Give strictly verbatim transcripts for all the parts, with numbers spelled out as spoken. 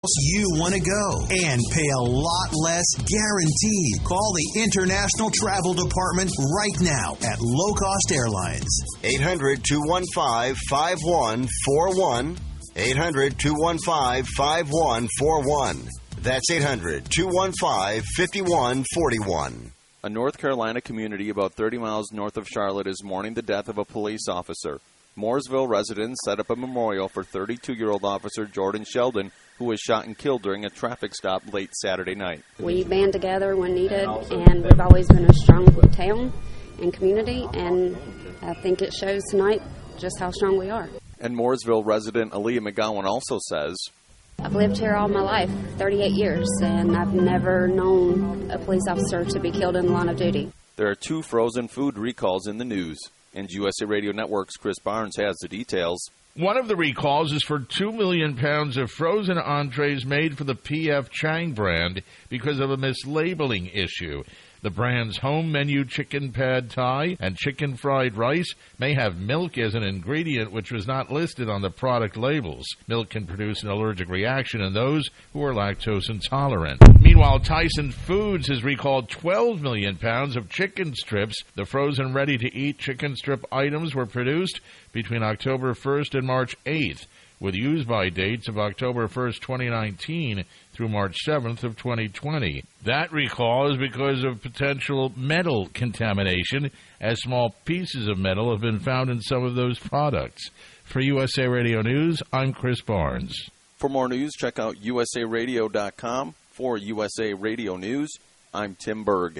you want to go and pay a lot less guaranteed. Call the International Travel Department right now at Low Cost Airlines. eight hundred, two one five, five one four one. eight hundred, two one five, five one four one. That's eight hundred, two one five, five one four one. A North Carolina community about thirty miles north of Charlotte is mourning the death of a police officer. Mooresville residents set up a memorial for thirty-two-year-old Officer Jordan Sheldon, who was shot and killed during a traffic stop late Saturday night. We band together when needed, and we've always been a strong town and community, and I think it shows tonight just how strong we are. And Mooresville resident Aaliyah McGowan also says, I've lived here all my life, thirty-eight years, and I've never known a police officer to be killed in the line of duty. There are two frozen food recalls in the news, and U S A Radio Network's Chris Barnes has the details. One of the recalls is for two million pounds of frozen entrees made for the P F Chang brand because of a mislabeling issue. The brand's home menu chicken pad thai and chicken fried rice may have milk as an ingredient which was not listed on the product labels. Milk can produce an allergic reaction in those who are lactose intolerant. Meanwhile, Tyson Foods has recalled twelve million pounds of chicken strips. The frozen ready-to-eat chicken strip items were produced between October first and March eighth, with use-by dates of October first, twenty nineteen through March seventh of twenty twenty. That recall is because of potential metal contamination, as small pieces of metal have been found in some of those products. For U S A Radio News, I'm Chris Barnes. For more news, check out U S A radio dot com. For U S A Radio News, I'm Tim Berg.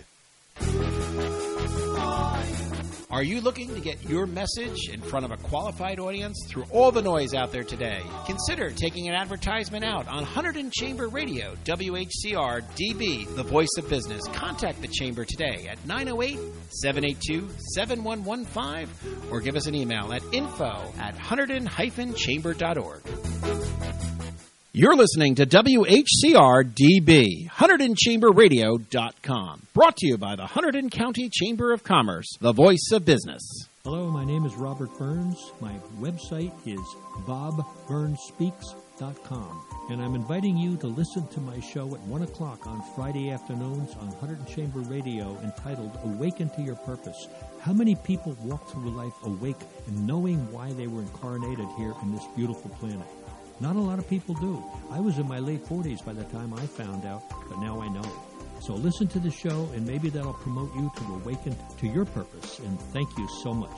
Are you looking to get your message in front of a qualified audience through all the noise out there today? Consider taking an advertisement out on Hunterdon Chamber Radio, W H C R D B, the voice of business. Contact the Chamber today at nine oh eight, seven eight two, seven one one five or give us an email at info at hunterdon dash chamber dot org. You're listening to W H C R D B, Hunterdon Chamber Radio dot com. Brought to you by the Hunterdon County Chamber of Commerce, the voice of business. Hello, my name is Robert Burns. My website is bob burns speaks dot com. And I'm inviting you to listen to my show at one o'clock on Friday afternoons on Hunterdon Chamber Radio entitled Awaken to Your Purpose. How many people walk through life awake and knowing why they were incarnated here in this beautiful planet? Not a lot of people do. I was in my late forties by the time I found out, but now I know. So listen to the show, and maybe that'll promote you to awaken to your purpose. And thank you so much.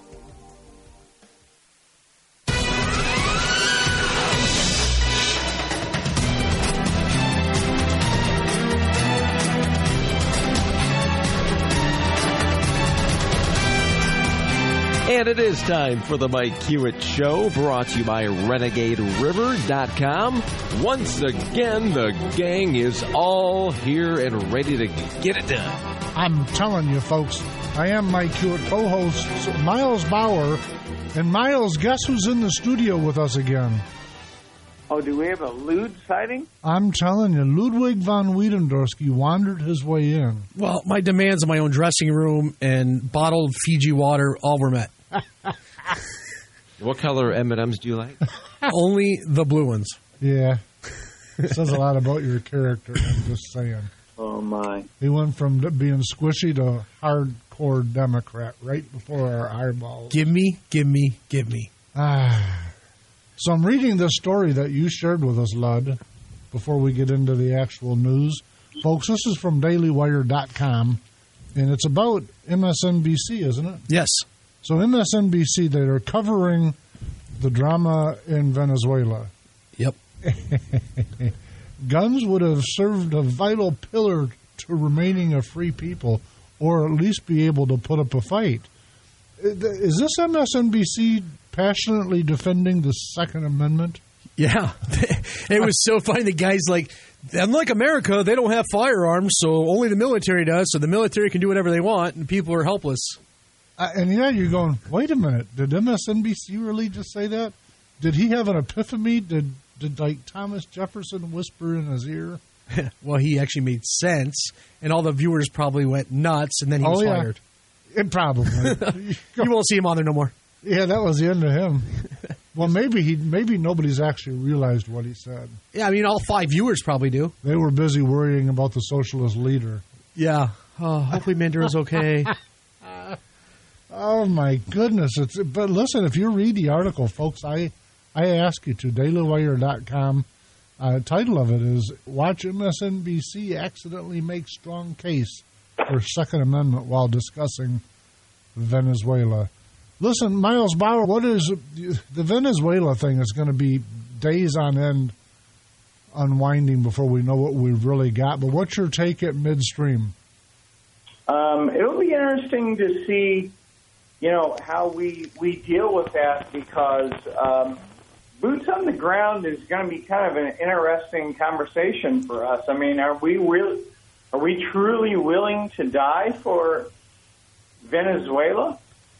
And it is time for the Mike Hewitt Show, brought to you by renegade river dot com. Once again, the gang is all here and ready to get it done. I'm telling you, folks, I am Mike Hewitt, co-host Miles Bauer. And Miles, guess who's in the studio with us again? Oh, do we have a lewd sighting? I'm telling you, Ludwig von Wiedendorsky wandered his way in. Well, my demands of my own dressing room and bottled Fiji water all were met. What color M and M's do you like? Only the blue ones. Yeah. It says a lot about your character, I'm just saying. Oh, my. He went from being squishy to hardcore Democrat right before our eyeballs. Give me, give me, give me. Ah. So I'm reading this story that you shared with us, Lud, before we get into the actual news. Folks, this is from daily wire dot com, and it's about M S N B C, isn't it? Yes. So M S N B C, they are covering the drama in Venezuela. Yep. Guns would have served a vital pillar to remaining a free people, or at least be able to put up a fight. Is this M S N B C passionately defending the Second Amendment? Yeah. It was so funny. The guy's like, unlike America, they don't have firearms, so only the military does, so the military can do whatever they want, and people are helpless. Uh, and yeah, you're going, wait a minute, did M S N B C really just say that? Did he have an epiphany? Did, did like, Thomas Jefferson whisper in his ear? Well, he actually made sense, and all the viewers probably went nuts, and then he was oh, yeah. fired. It probably. You won't see him on there no more. Yeah, that was the end of him. Well, maybe he maybe nobody's actually realized what he said. Yeah, I mean, all five viewers probably do. They were busy worrying about the socialist leader. Yeah. Oh, hopefully Maduro's okay. Oh, my goodness. It's, but listen, if you read the article, folks, I, I ask you to, daily wire dot com. Uh, title of it is, Watch M S N B C Accidentally Make Strong Case for Second Amendment While Discussing Venezuela. Listen, Miles Bauer, what is the Venezuela thing is going to be days on end unwinding before we know what we've really got. But what's your take at midstream? Um, it'll be interesting to see, you know, how we, we deal with that because um, boots on the ground is going to be kind of an interesting conversation for us. I mean, are we really, are we truly willing to die for Venezuela?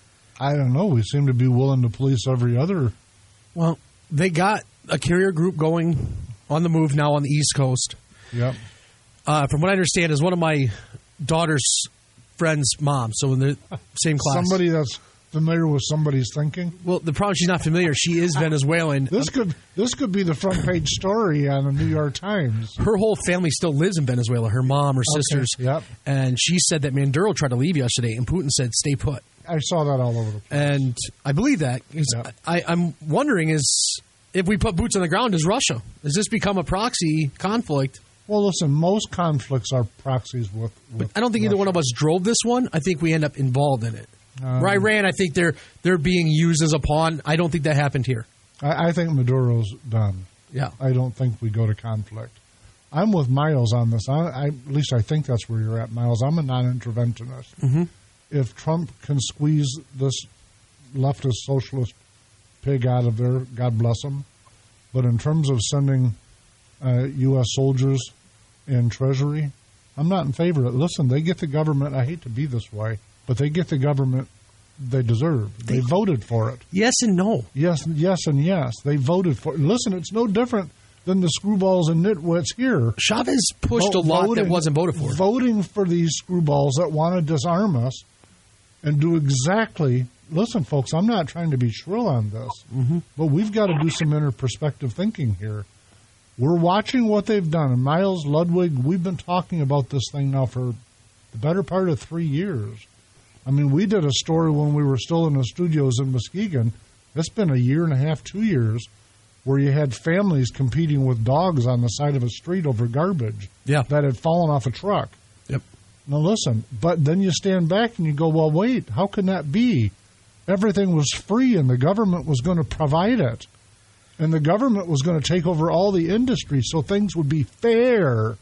I don't know. We seem to be willing to police every other. Well, they got a carrier group going on the move now on the East Coast. Yep. Uh, from what I understand, is one of my daughter's friend's mom, so in the same class. Somebody that's familiar with somebody's thinking. Well, the problem, she's not familiar. She is Venezuelan. This could this could be the front page story on the New York Times. Her whole family still lives in Venezuela. Her mom, her sisters. Okay, yep. And she said that Maduro tried to leave yesterday, and Putin said, stay put. I saw that all over the place. And I believe that. Yep. I, I'm wondering is if we put boots on the ground, is Russia? Does this become a proxy conflict? Well, listen, most conflicts are proxies with, with I don't think Russia. either one of us drove this one. I think we end up involved in it. Um, Where Iran, I think they're they're being used as a pawn. I don't think that happened here. I, I think Maduro's done. Yeah. I don't think we go to conflict. I'm with Miles on this. I, I, at least I think that's where you're at, Miles. I'm a non-interventionist. Mm-hmm. If Trump can squeeze this leftist socialist pig out of there, God bless him. But in terms of sending uh, U S soldiers and Treasury, I'm not in favor of it. Listen, they get the government. I hate to be this way, but they get the government they deserve. They, they voted for it. Yes and no. Yes, yes, and yes. They voted for it. Listen, it's no different than the screwballs and nitwits here. Chavez pushed Vo- a lot voting, that wasn't voted for. Voting for these screwballs that want to disarm us and do exactly... Listen, folks, I'm not trying to be shrill on this, mm-hmm. but we've got to do some inter-perspective thinking here. We're watching what they've done. And Miles Ludwig, we've been talking about this thing now for the better part of three years. I mean, we did a story when we were still in the studios in Muskegon. It's been a year and a half, two years, where you had families competing with dogs on the side of a street over garbage yeah. that had fallen off a truck. Yep. Now, listen, but then you stand back and you go, well, wait, how can that be? Everything was free and the government was going to provide it. And the government was going to take over all the industry so things would be fair.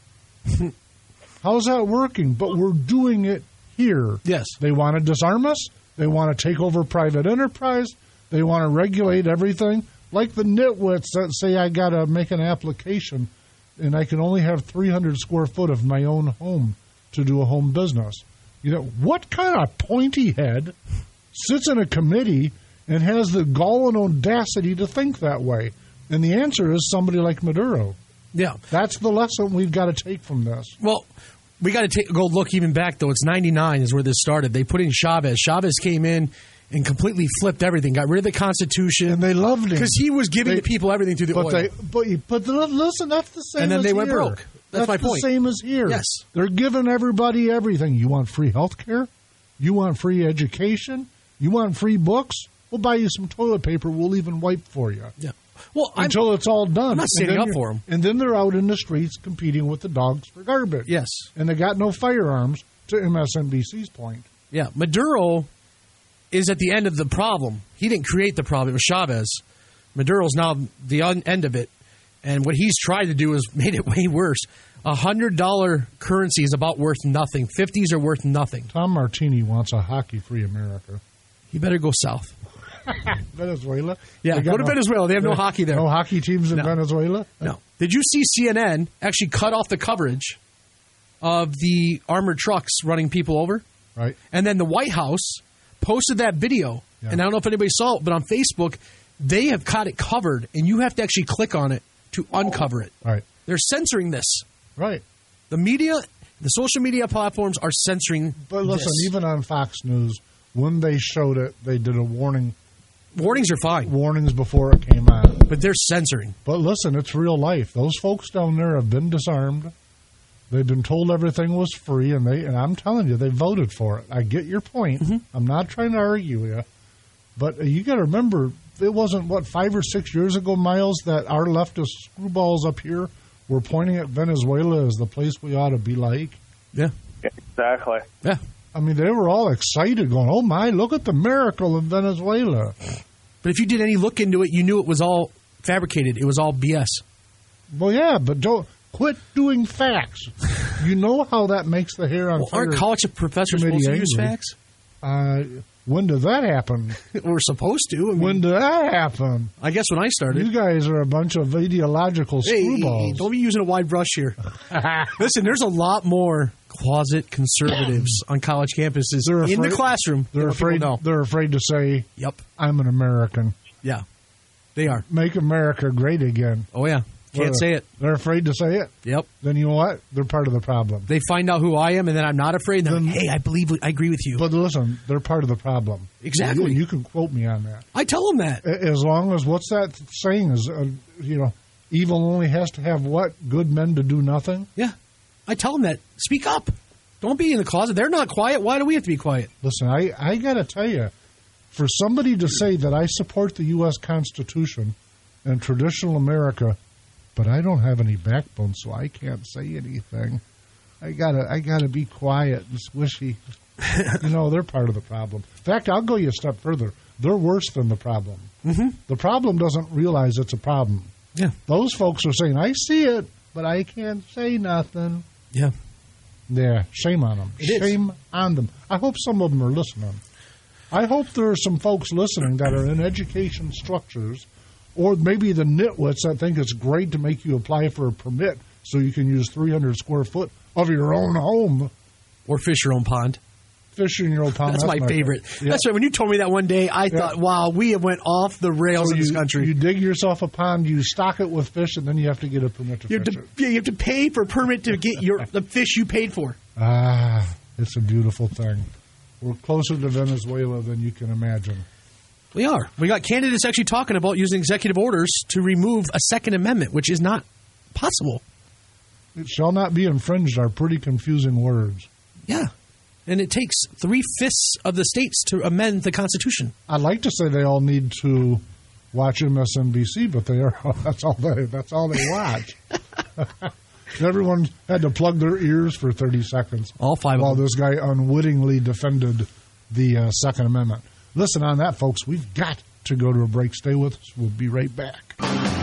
How's that working? But we're doing it here. Yes. They want to disarm us. They want to take over private enterprise. They want to regulate everything. Like the nitwits that say I got to make an application and I can only have three hundred square foot of my own home to do a home business. You know, what kind of pointy head sits in a committee and has the gall and audacity to think that way? And the answer is somebody like Maduro. Yeah. That's the lesson we've got to take from this. Well, we got to go look even back, though. It's ninety-nine is where this started. They put in Chavez. Chavez came in and completely flipped everything, got rid of the Constitution. And they loved him. Because he was giving they, the people everything through the but oil. They, but, but listen, that's the same And then as they went here. broke. That's, that's my the point. same as here. Yes. They're giving everybody everything. You want free health care? You want free education? You want free books? We'll buy you some toilet paper. We'll even wipe for you. Yeah. Well, until I'm, it's all done. I'm not standing up for them. And then they're out in the streets competing with the dogs for garbage. Yes. And they got no firearms, to M S N B C's point. Yeah. Maduro is at the end of the problem. He didn't create the problem. It was Chavez. Maduro's now the end of it. And what he's tried to do is made it way worse. A one hundred dollars currency is about worth nothing. fifties are worth nothing. Tom Martini wants a hockey-free America. He better go south. Venezuela? Yeah, go to no, Venezuela. They have no hockey there. No hockey teams in no. Venezuela? No. Did you see C N N actually cut off the coverage of the armored trucks running people over? Right. And then the White House posted that video. Yeah. And I don't know if anybody saw it, but on Facebook, they have got it covered, and you have to actually click on it to uncover it. Right. They're censoring this. Right. The media, the social media platforms are censoring But listen, this. even on Fox News, when they showed it, they did a warning Warnings are fine. Warnings before it came on. But they're censoring. But listen, it's real life. Those folks down there have been disarmed. They've been told everything was free, and they and I'm telling you, they voted for it. I get your point. Mm-hmm. I'm not trying to argue with you. But you got to remember, it wasn't, what, five or six years ago, Miles, that our leftist screwballs up here were pointing at Venezuela as the place we ought to be like? Yeah. Exactly. Yeah. I mean, they were all excited going, oh, my, look at the miracle in Venezuela. But if you did any look into it, you knew it was all fabricated. It was all B S. Well, yeah, but don't quit doing facts. You know how that makes the hair on well, fire. Aren't college professors supposed to use facts? Uh, when did that happen? We're supposed to. I mean, when did that happen? I guess when I started. You guys are a bunch of ideological hey, screwballs. Don't be using a wide brush here. Listen, there's a lot more closet conservatives on college campuses they're afraid, in the classroom. They're afraid. They're afraid to say, "Yep, I'm an American." Yeah, they are. Make America great again. Oh yeah, can't well, say it. They're afraid to say it. Yep. Then you know what? They're part of the problem. They find out who I am, and then I'm not afraid. Then, like, hey, I believe, I agree with you. But listen, they're part of the problem. Exactly. You, you can quote me on that. I tell them that. As long as what's that saying is, uh, you know, evil only has to have what? Good men to do nothing. Yeah, I tell them that. Speak up. Don't be in the closet. They're not quiet. Why do we have to be quiet? Listen, I, I got to tell you, for somebody to say that I support the U S Constitution and traditional America, but I don't have any backbone, so I can't say anything. I gotta I gotta be quiet and squishy. You know, they're part of the problem. In fact, I'll go you a step further. They're worse than the problem. Mm-hmm. The problem doesn't realize it's a problem. Yeah. Those folks are saying, I see it, but I can't say nothing. Yeah. Yeah, shame on them. It shame is. on them. I hope some of them are listening. I hope there are some folks listening that are in education structures, or maybe the nitwits that think it's great to make you apply for a permit so you can use three hundred square foot of your own home. Or fish your own pond. Fish in your own pond. That's, That's my, my favorite. Yeah. That's right. When you told me that one day, I yeah. thought, wow, we have went off the rails so in this you, country. You dig yourself a pond, you stock it with fish, and then you have to get a permit to you fish have to, it. Yeah, you have to pay for a permit to get your the fish you paid for. Ah, it's a beautiful thing. We're closer to Venezuela than you can imagine. We are. We got candidates actually talking about using executive orders to remove a Second Amendment, which is not possible. It shall not be infringed are pretty confusing words. Yeah. And it takes three-fifths of the states to amend the Constitution. I'd like to say they all need to watch M S N B C, but they are that's all they that's all they watch. Everyone had to plug their ears for thirty seconds. All five while of them. This guy unwittingly defended the uh, Second Amendment. Listen, on that, folks, we've got to go to a break. Stay with us. We'll be right back.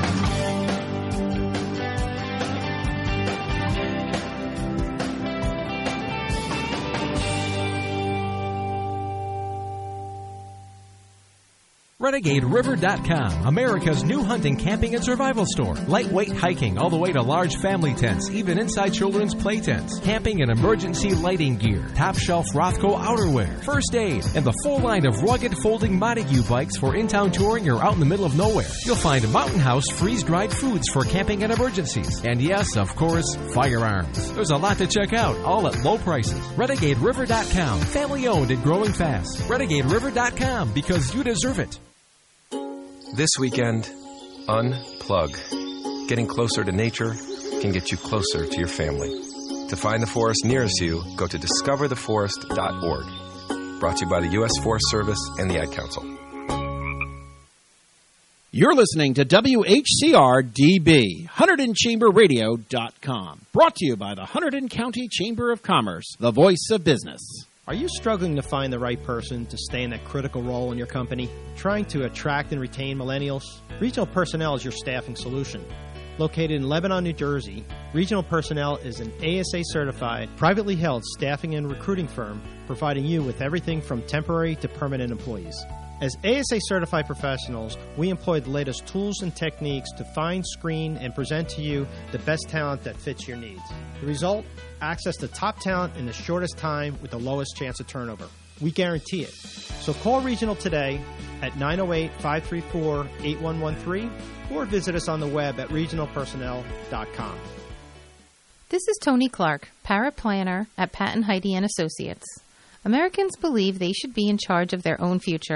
Renegade River dot com, America's new hunting, camping, and survival store. Lightweight hiking all the way to large family tents, even inside children's play tents. Camping and emergency lighting gear. Top shelf Rothco outerwear. First aid. And the full line of rugged folding Montague bikes for in-town touring or out in the middle of nowhere. You'll find Mountain House freeze-dried foods for camping and emergencies. And yes, of course, firearms. There's a lot to check out, all at low prices. Renegade River dot com. Family owned and growing fast. Renegade River dot com, because you deserve it. This weekend, unplug. Getting closer to nature can get you closer to your family. To find the forest nearest you, go to discover the forest dot org. Brought to you by the U S Forest Service and the Ad Council. You're listening to W H C R D B, Hunterdon Chamber Radio dot com. Brought to you by the Hunterdon County Chamber of Commerce, the voice of business. Are you struggling to find the right person to stay in that critical role in your company? Trying to attract and retain millennials? Regional Personnel is your staffing solution. Located in Lebanon, New Jersey, Regional Personnel is an A S A-certified, privately held staffing and recruiting firm providing you with everything from temporary to permanent employees. As A S A-certified professionals, we employ the latest tools and techniques to find, screen, and present to you the best talent that fits your needs. The result? Access to top talent in the shortest time with the lowest chance of turnover. We guarantee it. So call Regional today at nine oh eight, five three four, eight one one three or visit us on the web at regional personnel dot com. This is Tony Clark, paraplanner at Pat and Heidi and Associates. Americans believe they should be in charge of their own future.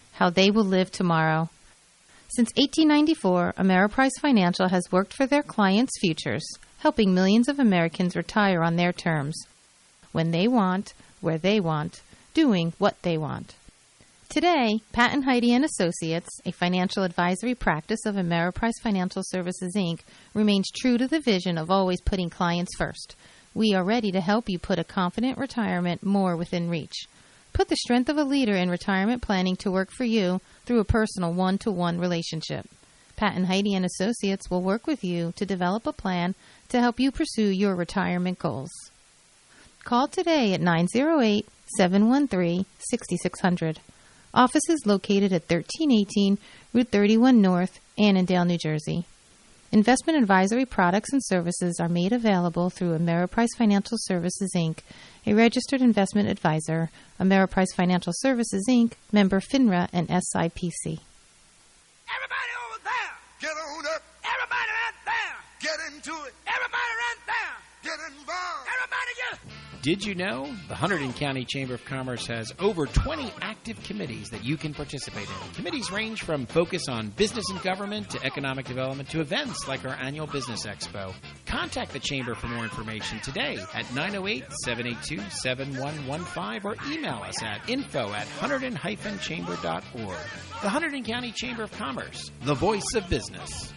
how they will live tomorrow. Since eighteen ninety-four, Ameriprise Financial has worked for their clients' futures, helping millions of Americans retire on their terms, when they want, where they want, doing what they want. Today, Pat and Heidi and Associates, a financial advisory practice of Ameriprise Financial Services, Incorporated, remains true to the vision of always putting clients first. We are ready to help you put a confident retirement more within reach. Put the strength of a leader in retirement planning to work for you through a personal one-to-one relationship. Pat and Heidi and Associates will work with you to develop a plan to help you pursue your retirement goals. Call today at nine oh eight, seven one three, six six zero zero. Office is located at thirteen eighteen Route thirty-one North, Annandale, New Jersey. Investment advisory products and services are made available through Ameriprise Financial Services, Incorporated, a registered investment advisor. Ameriprise Financial Services, Incorporated, member FINRA and S I P C. Everybody over there, get on up. Everybody right there, get into it. Everybody right there, get involved. Everybody get. Did you know the Hunterdon County Chamber of Commerce has over twenty active committees that you can participate in? Committees range from focus on business and government to economic development to events like our annual Business Expo. Contact the Chamber for more information today at nine oh eight, seven eight two, seven one one five or email us at info at hunterdon dash chamber dot org. The Hunterdon County Chamber of Commerce, the voice of business.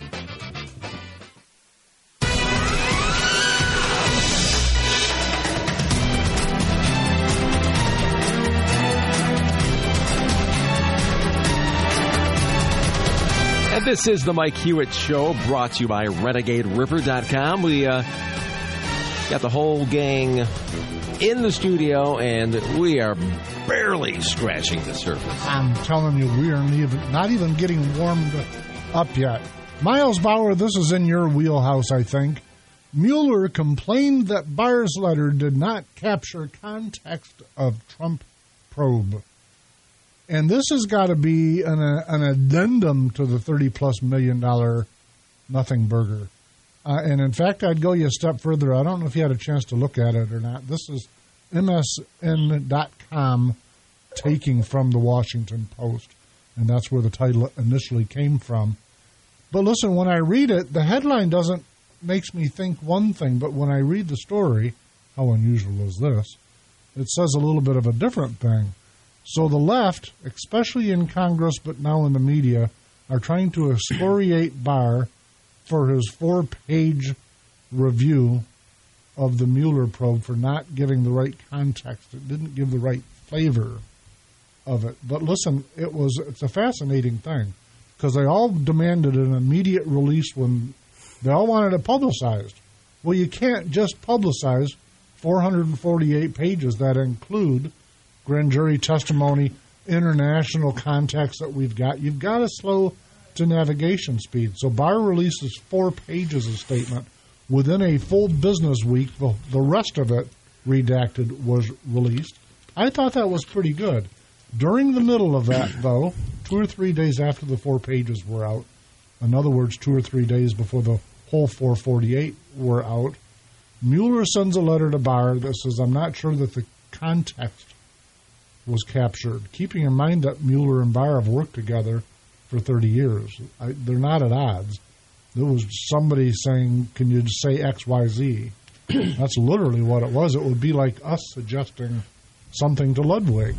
And this is the Mike Hewitt Show, brought to you by renegade river dot com. We uh, got the whole gang in the studio, and we are barely scratching the surface. I'm telling you, we aren't even, not even getting warmed up yet. Miles Bauer, this is in your wheelhouse, I think. Mueller complained that Barr's letter did not capture context of Trump probe. And this has got to be an, uh, an addendum to the thirty-plus million dollar Nothing Burger. Uh, and, in fact, I'd go you a step further. I don't know if you had a chance to look at it or not. This is M S N dot com taking from the Washington Post, and that's where the title initially came from. But, listen, when I read it, the headline doesn't makes me think one thing, but when I read the story, how unusual is this, it says a little bit of a different thing. So the left, especially in Congress but now in the media, are trying to excoriate Barr for his four-page review of the Mueller probe for not giving the right context. It didn't give the right flavor of it. But listen, it was it's a fascinating thing because they all demanded an immediate release when they all wanted it publicized. Well, you can't just publicize four hundred forty-eight pages that include grand jury testimony, international contacts that we've got. You've got to slow to navigation speed. So Barr releases four pages of statement. Within a full business week, the, the rest of it, redacted, was released. I thought that was pretty good. During the middle of that, though, two or three days after the four pages were out, in other words, two or three days before the whole four forty-eight were out, Mueller sends a letter to Barr that says, I'm not sure that the context was captured, keeping in mind that Mueller and Barr have worked together for thirty years. I, they're not at odds. There was somebody saying, can you just say X, Y, Z? That's literally what it was. It would be like us suggesting something to Ludwig.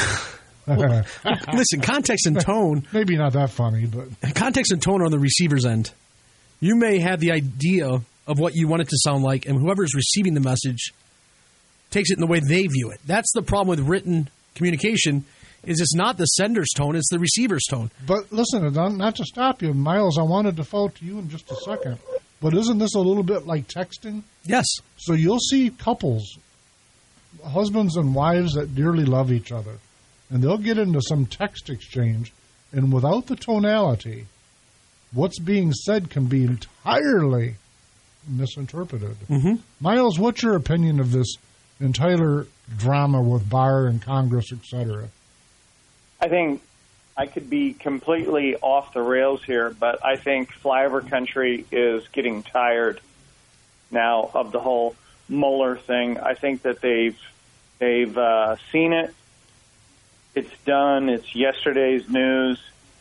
Well, listen, context and tone. Maybe not that funny, but. Context and tone are on the receiver's end. You may have the idea of what you want it to sound like, and whoever's receiving the message takes it in the way they view it. That's the problem with written communication, is it's not the sender's tone, it's the receiver's tone. But listen, not to stop you, Miles, I want to default to you in just a second, but isn't this a little bit like texting? Yes. So you'll see couples, husbands and wives that dearly love each other, and they'll get into some text exchange, and without the tonality, what's being said can be entirely misinterpreted. Mm-hmm. Miles, what's your opinion of this entire drama with Barr and Congress, et cetera? I think I could be completely off the rails here, but I think flyover country is getting tired now of the whole Mueller thing. I think that they've they've uh, seen it. it's done, it's yesterday's news,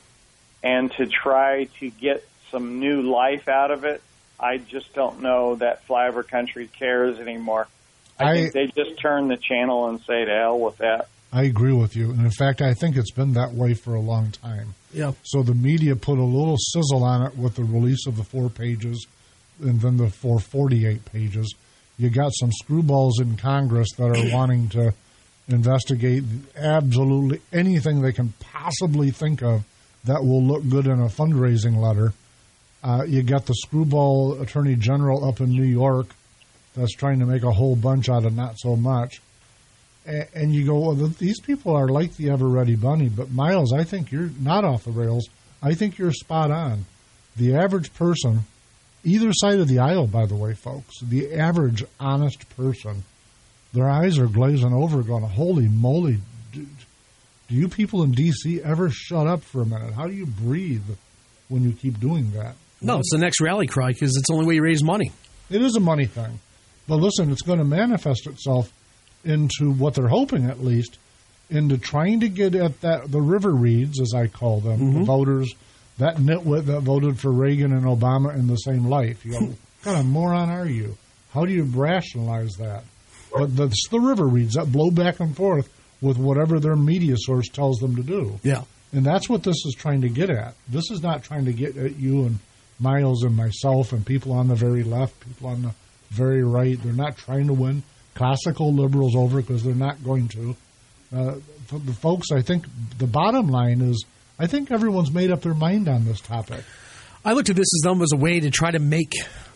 and to try to get some new life out of it, I just don't know that Flyover Country cares anymore. I, I think they just turn the channel and say to hell with that. I agree with you. And in fact, I think it's been that way for a long time. Yeah. So the media put a little sizzle on it with the release of the four pages and then the four forty-eight pages. You got some screwballs in Congress that are wanting to investigate absolutely anything they can possibly think of that will look good in a fundraising letter. Uh, you got the screwball attorney general up in New York that's trying to make a whole bunch out of not so much. And, and you go, well, these people are like the ever-ready bunny. But, Miles, I think you're not off the rails. I think you're spot on. The average person, either side of the aisle, by the way, folks, the average honest person, their eyes are glazing over going, holy moly, do, do you people in D C ever shut up for a minute? How do you breathe when you keep doing that? No, it's the next rally cry because it's the only way you raise money. It is a money thing. But listen, it's going to manifest itself into what they're hoping, at least, into trying to get at that the river reeds, as I call them, Mm-hmm. the voters, that nitwit that voted for Reagan and Obama in the same life. You go, what kind of moron are you? How do you rationalize that? But the, it's the river reeds that blow back and forth with whatever their media source tells them to do. Yeah. And that's what this is trying to get at. This is not trying to get at you and Miles and myself and people on the very left, people on the very right. They're not trying to win classical liberals over because they're not going to. Uh, for the folks, I think the bottom line is I think everyone's made up their mind on this topic. I looked at this as them as a way to try to make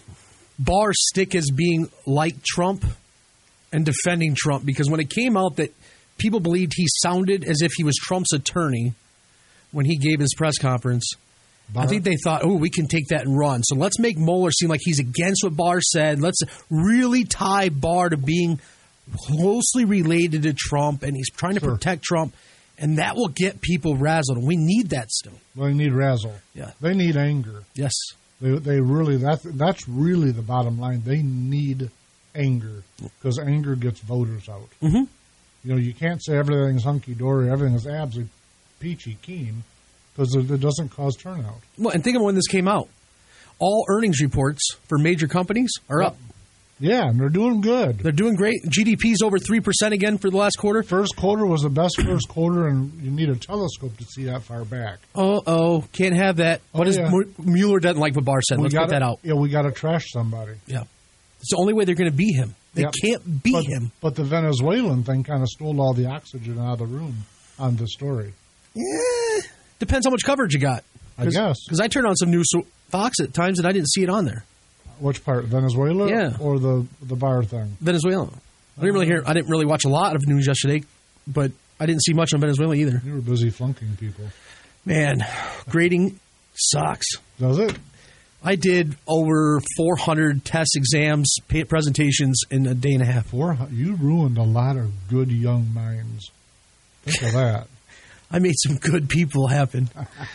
Barr stick as being like Trump and defending Trump, because when it came out that people believed he sounded as if he was Trump's attorney when he gave his press conference, Barr? I think they thought, oh, we can take that and run. So let's make Mueller seem like he's against what Barr said. Let's really tie Barr to being closely related to Trump, and he's trying to sure. protect Trump, and that will get people razzled. We need that still. Well, they need razzle. Yeah. They need anger. Yes. They, they really, that, that's really the bottom line. They need anger because anger gets voters out. Mm-hmm. You know, you can't say everything's hunky-dory, everything is absolutely peachy keen because it, it doesn't cause turnout. Well, and think of when this came out. All earnings reports for major companies are yep. up. Yeah, and they're doing good. They're doing great. G D P's over three percent again for the last quarter. First quarter was the best first quarter, and you need a telescope to see that far back. Uh-oh, can't have that. Oh, what is yeah. Mueller doesn't like what Barr said. We Let's gotta, get that out. Yeah, we got to trash somebody. Yeah. It's the only way they're going to beat him. They yep. can't beat but, him. But the Venezuelan thing kind of stole all the oxygen out of the room on the story. Yeah, depends how much coverage you got. I guess. Because I turned on some news Fox at times and I didn't see it on there. Which part, Venezuela? Yeah. Or the the Barr thing? Venezuela. I didn't really hear. I didn't really watch a lot of news yesterday, but I didn't see much on Venezuela either. You were busy flunking people. Man, grading sucks. Does it? I did over four hundred test exams, presentations in a day and a half. Four. You ruined a lot of good young minds. Think of that. I made some good people happen.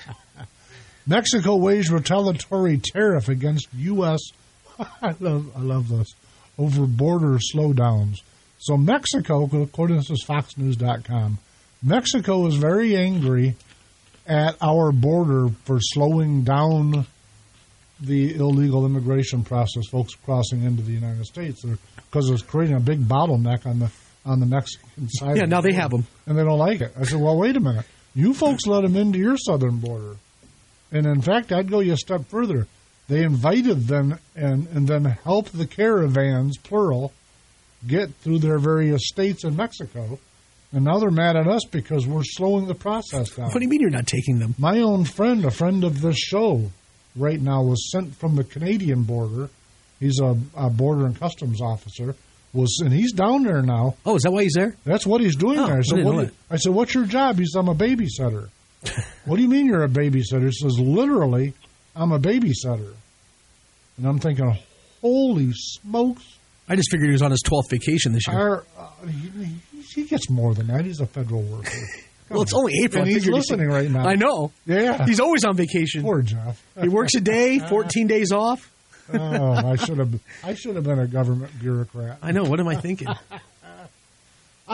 Mexico waged retaliatory tariff against U S I love, I love this. Over border slowdowns. So Mexico, according to this is fox news dot com, Mexico is very angry at our border for slowing down the illegal immigration process, folks crossing into the United States, because it's creating a big bottleneck on the on the Mexican side. Yeah, of now the they border, have them. and they don't like it. I said, well, wait a minute. You folks let them into your southern border. And in fact, I'd go you a step further. They invited them and, and then helped the caravans, plural, get through their various states in Mexico. And now they're mad at us because we're slowing the process down. What do you mean you're not taking them? My own friend, a friend of this show right now, was sent from the Canadian border. He's a, a border and customs officer. Was and he's down there now. Oh, is that why he's there? That's what he's doing oh, there. So I, what you, I said, what's your job? He said, I'm a babysitter. What do you mean you're a babysitter? He says, literally, I'm a babysitter. And I'm thinking, holy smokes. I just figured he was on his twelfth vacation this year. Our, uh, he, he gets more than that. He's a federal worker. Well, it's only April. And I he's listening he's, right now. I know. Yeah. He's always on vacation. Poor Jeff. He works a day, fourteen days off. Oh, I should have I should have been a government bureaucrat. I know. What am I thinking? I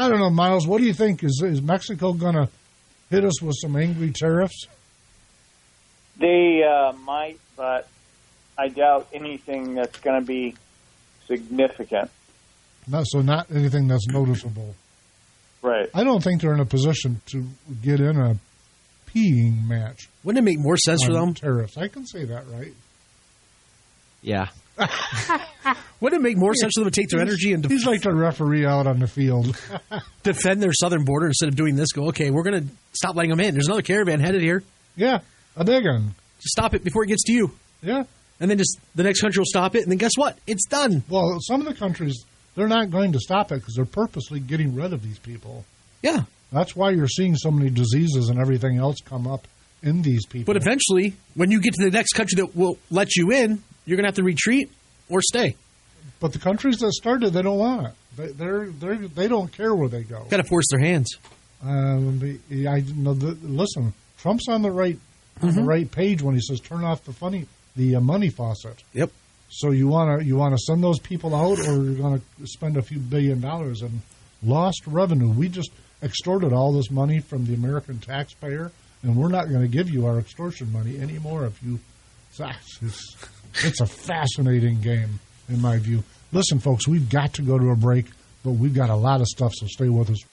I don't know, Miles. What do you think? Is is Mexico going to hit us with some angry tariffs? They uh, might, but I doubt anything that's going to be significant. No, so not anything that's noticeable. Right. I don't think they're in a position to get in a peeing match. Wouldn't it make more sense for them? Tariffs. I can say that, right? Yeah. Wouldn't it make more sense for them to take their energy and def- he's like the referee out on the field, defend their southern border instead of doing this? Go, okay, we're going to stop letting them in. There's another caravan headed here. Yeah, a big one. Just stop it before it gets to you. Yeah, and then just the next country will stop it, and then guess what? It's done. Well, some of the countries, they're not going to stop it because they're purposely getting rid of these people. Yeah, that's why you're seeing so many diseases and everything else come up in these people. But eventually, when you get to the next country that will let you in, you're going to have to retreat or stay. But the countries that started, they don't want it. They, they're, they're, they don't care where they go. Got to force their hands. Um, I know. The, listen, Trump's on the right on mm-hmm. the right page when he says turn off the funny the uh, money faucet. Yep. So you want to you want to send those people out, or you're going to spend a few billion dollars in lost revenue? We just extorted all this money from the American taxpayer, and we're not going to give you our extortion money anymore. If you, it's, it's a fascinating game in my view. Listen, folks, we've got to go to a break, but we've got a lot of stuff, so stay with us.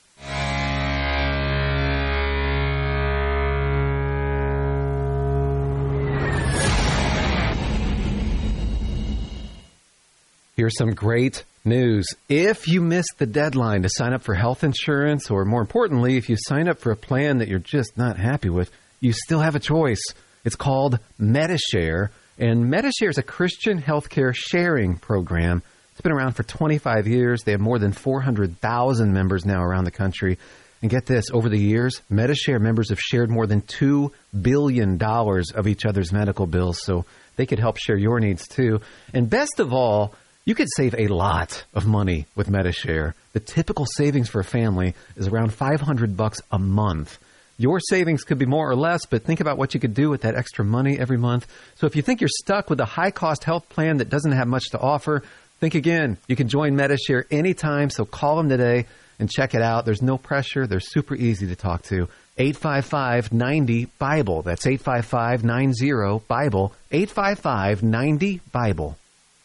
Here's some great news. If you missed the deadline to sign up for health insurance, or more importantly, if you sign up for a plan that you're just not happy with, you still have a choice. It's called Medi-Share, and Medi-Share is a Christian healthcare sharing program. It's been around for twenty-five years. They have more than four hundred thousand members now around the country. And get this, over the years, Medi-Share members have shared more than two billion dollars of each other's medical bills, so they could help share your needs too. And best of all, you could save a lot of money with Medi-Share. The typical savings for a family is around five hundred bucks a month. Your savings could be more or less, but think about what you could do with that extra money every month. So if you think you're stuck with a high-cost health plan that doesn't have much to offer, think again. You can join Medi-Share anytime, so call them today and check it out. There's no pressure. They're super easy to talk to. eight five five, nine zero, BIBLE. That's eight five five, nine zero, BIBLE. eight five five, nine zero, BIBLE.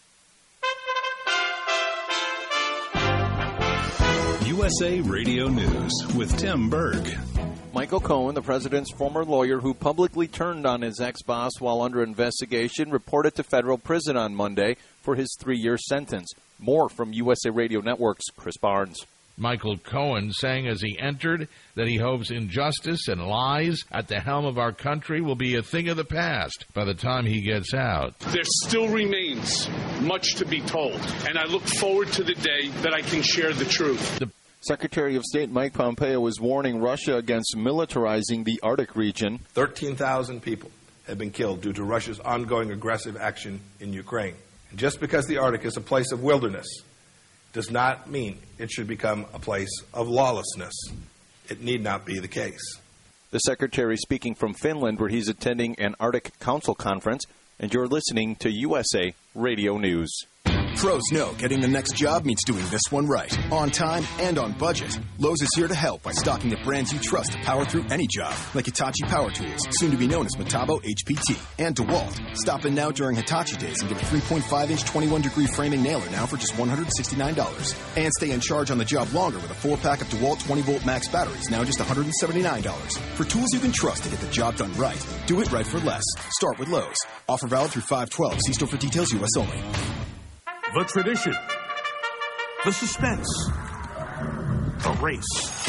U S A Radio News with Tim Berg. Michael Cohen, the president's former lawyer who publicly turned on his ex-boss while under investigation, reported to federal prison on Monday for his three-year sentence. More from U S A Radio Network's Chris Barnes. Michael Cohen saying as he entered that he hopes injustice and lies at the helm of our country will be a thing of the past by the time he gets out. There still remains much to be told, and I look forward to the day that I can share the truth. The Secretary of State Mike Pompeo is warning Russia against militarizing the Arctic region. thirteen thousand people have been killed due to Russia's ongoing aggressive action in Ukraine. And just because the Arctic is a place of wilderness does not mean it should become a place of lawlessness. It need not be the case. The Secretary speaking from Finland, where he's attending an Arctic Council conference, and you're listening to U S A Radio News. Pros know getting the next job means doing this one right, on time and on budget. Lowe's is here to help by stocking the brands you trust to power through any job, like Hitachi Power Tools, soon to be known as Metabo H P T, and DeWalt. Stop in now during Hitachi Days and get a three point five inch twenty-one degree framing nailer now for just one hundred sixty-nine dollars. And stay in charge on the job longer with a four pack of DeWalt twenty volt max batteries, now just one hundred seventy-nine dollars. For tools you can trust to get the job done right, do it right for less. Start with Lowe's. Offer valid through five twelve. See store for details, U S only. The tradition, the suspense, the race.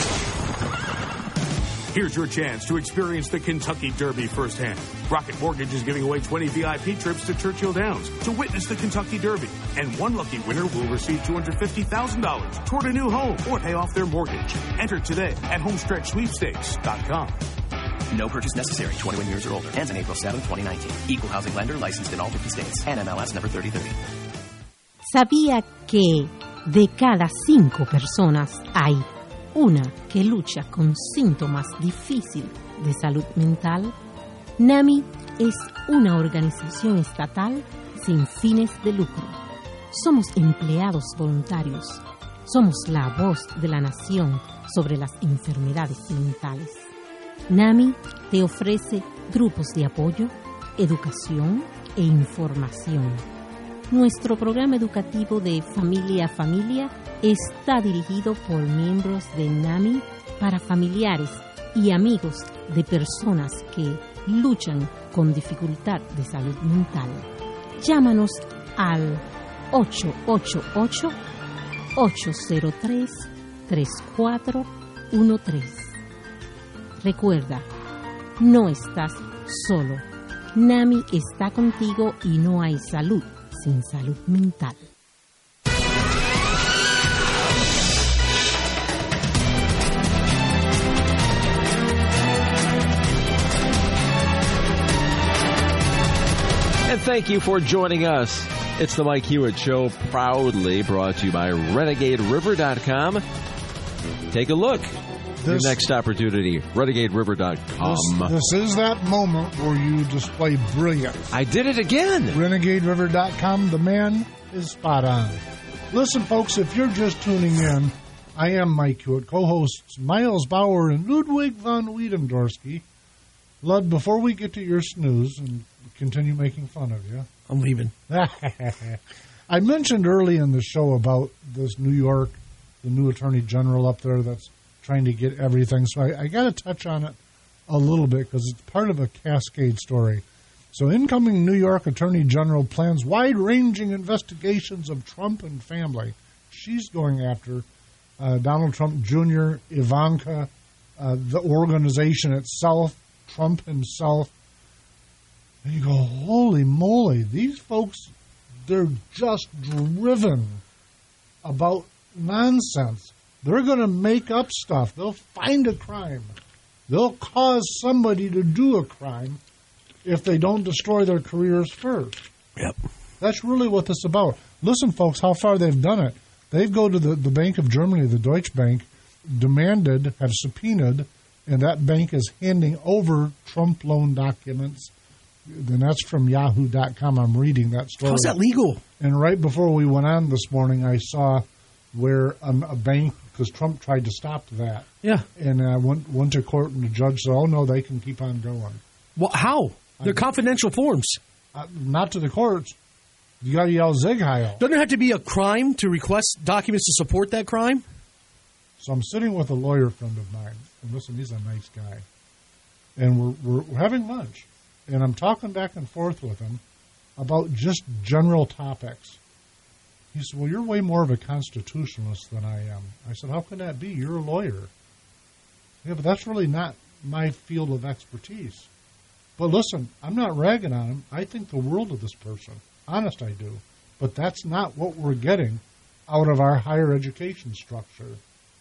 Here's your chance to experience the Kentucky Derby firsthand. Rocket Mortgage is giving away twenty V I P trips to Churchill Downs to witness the Kentucky Derby. And one lucky winner will receive two hundred fifty thousand dollars toward a new home or pay off their mortgage. Enter today at homestretch sweepstakes dot com. No purchase necessary. twenty-one years or older. Ends on April seventh, twenty nineteen. Equal housing lender licensed in all fifty states. And M L S number thirty thirty. ¿Sabía que de cada cinco personas hay una que lucha con síntomas difíciles de salud mental? NAMI es una organización estatal sin fines de lucro. Somos empleados voluntarios. Somos la voz de la nación sobre las enfermedades mentales. NAMI te ofrece grupos de apoyo, educación e información. Nuestro programa educativo de Familia a Familia está dirigido por miembros de NAMI para familiares y amigos de personas que luchan con dificultad de salud mental. Llámanos al ocho ocho ocho, ocho cero tres, tres cuatro uno tres. Recuerda, no estás solo. NAMI está contigo y no hay salud sin salud mental. And thank you for joining us. It's the Mike Hewitt Show, proudly brought to you by Renegade River dot com. Take a look. Your This- next opportunity, Renegade River dot com. This, this is that moment where you display brilliance. I did it again. Renegade River dot com, the man is spot on. Listen, folks, if you're just tuning in, I am Mike Hewitt, co-hosts Miles Bauer and Ludwig von Wiedendorsky. Lud, before we get to your snooze and continue making fun of you, I'm leaving. I mentioned early in the show about this New York, the new attorney general up there that's trying to get everything. So I, I got to touch on it a little bit because it's part of a cascade story. So incoming New York attorney general plans wide-ranging investigations of Trump and family. She's going after uh, Donald Trump Junior, Ivanka, uh, the organization itself, Trump himself. And you go, holy moly, these folks, they're just driven about nonsense. They're going to make up stuff. They'll find a crime. They'll cause somebody to do a crime if they don't destroy their careers first. Yep. That's really what this is about. Listen, folks, how far they've done it. They go to the, the Bank of Germany, the Deutsche Bank, demanded, have subpoenaed, and that bank is handing over Trump loan documents. And that's from yahoo dot com. I'm reading that story. How's that legal? And right before we went on this morning, I saw where um, a bank, because Trump tried to stop that. Yeah. And uh, went, went to court, and the judge said, oh, no, they can keep on going. Well, how? They're I- confidential forms. Uh, not to the courts. You got to yell Zig Heil. Doesn't it have to be a crime to request documents to support that crime? So I'm sitting with a lawyer friend of mine, and listen, he's a nice guy. And we're, we're, we're having lunch, and I'm talking back and forth with him about just general topics. He said, well, you're way more of a constitutionalist than I am. I said, how can that be? You're a lawyer. Yeah, but that's really not my field of expertise. But listen, I'm not ragging on him. I think the world of this person. Honest, I do. But that's not what we're getting out of our higher education structure.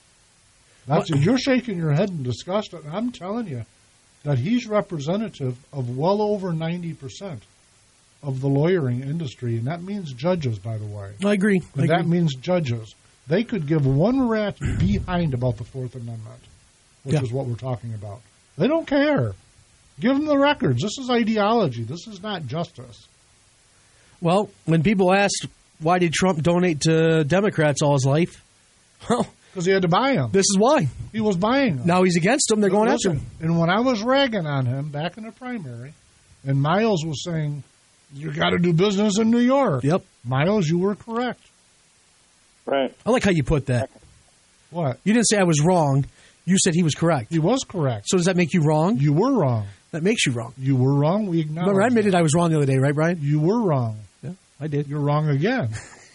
That's, you're shaking your head in disgust. And I'm telling you that he's representative of well over ninety percent of the lawyering industry, and that means judges, by the way. I agree. I And that agree. means judges. They could give one rat behind about the Fourth Amendment, which Yeah. is what we're talking about. They don't care. Give them the records. This is ideology. This is not justice. Well, when people asked why did Trump donate to Democrats all his life, well, because he had to buy them. This is why. He was buying them. Now he's against them. They're going after Listen, him. And when I was ragging on him back in the primary, and Miles was saying, you got to do business in New York. Yep. Miles, you were correct. Right. I like how you put that. What? You didn't say I was wrong. You said he was correct. He was correct. So does that make you wrong? You were wrong. That makes you wrong. You were wrong. We acknowledge Remember, I admitted that. I was wrong the other day, right, Brian? You were wrong. Yeah, I did. You're wrong again.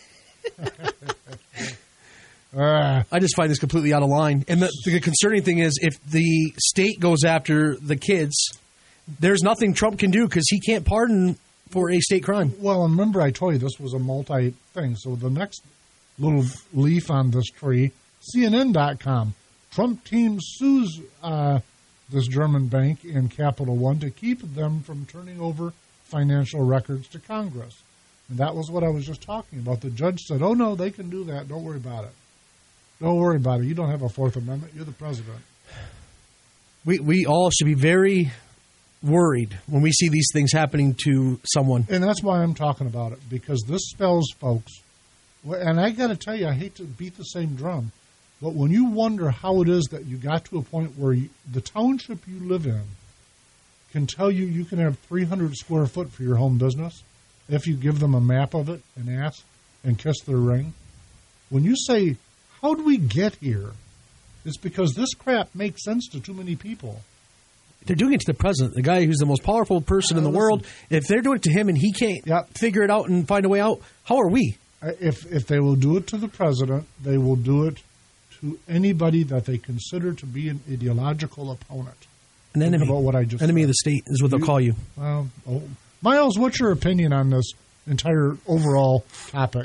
uh, I just find this completely out of line. And the, the concerning thing is, if the state goes after the kids, there's nothing Trump can do because he can't pardon for a state crime. Well, remember I told you this was a multi-thing. So the next little leaf on this tree, C N N dot com. Trump team sues uh, this German bank and Capital One to keep them from turning over financial records to Congress. And that was what I was just talking about. The judge said, oh, no, they can do that. Don't worry about it. Don't worry about it. You don't have a Fourth Amendment. You're the president. We we all should be very worried when we see these things happening to someone. And that's why I'm talking about it, because this spells, folks, Well, and I got to tell you, I hate to beat the same drum, but when you wonder how it is that you got to a point where you, the township you live in can tell you you can have three hundred square foot for your home business if you give them a map of it and ask and kiss their ring. When you say, how do we get here? It's because this crap makes sense to too many people. They're doing it to the president, the guy who's the most powerful person uh, in the listen, world. If they're doing it to him and he can't yep. figure it out and find a way out, how are we? If if they will do it to the president, they will do it to anybody that they consider to be an ideological opponent. An enemy. About what I just enemy said. of the state is what you, they'll call you. Uh, oh. Miles, what's your opinion on this entire overall topic?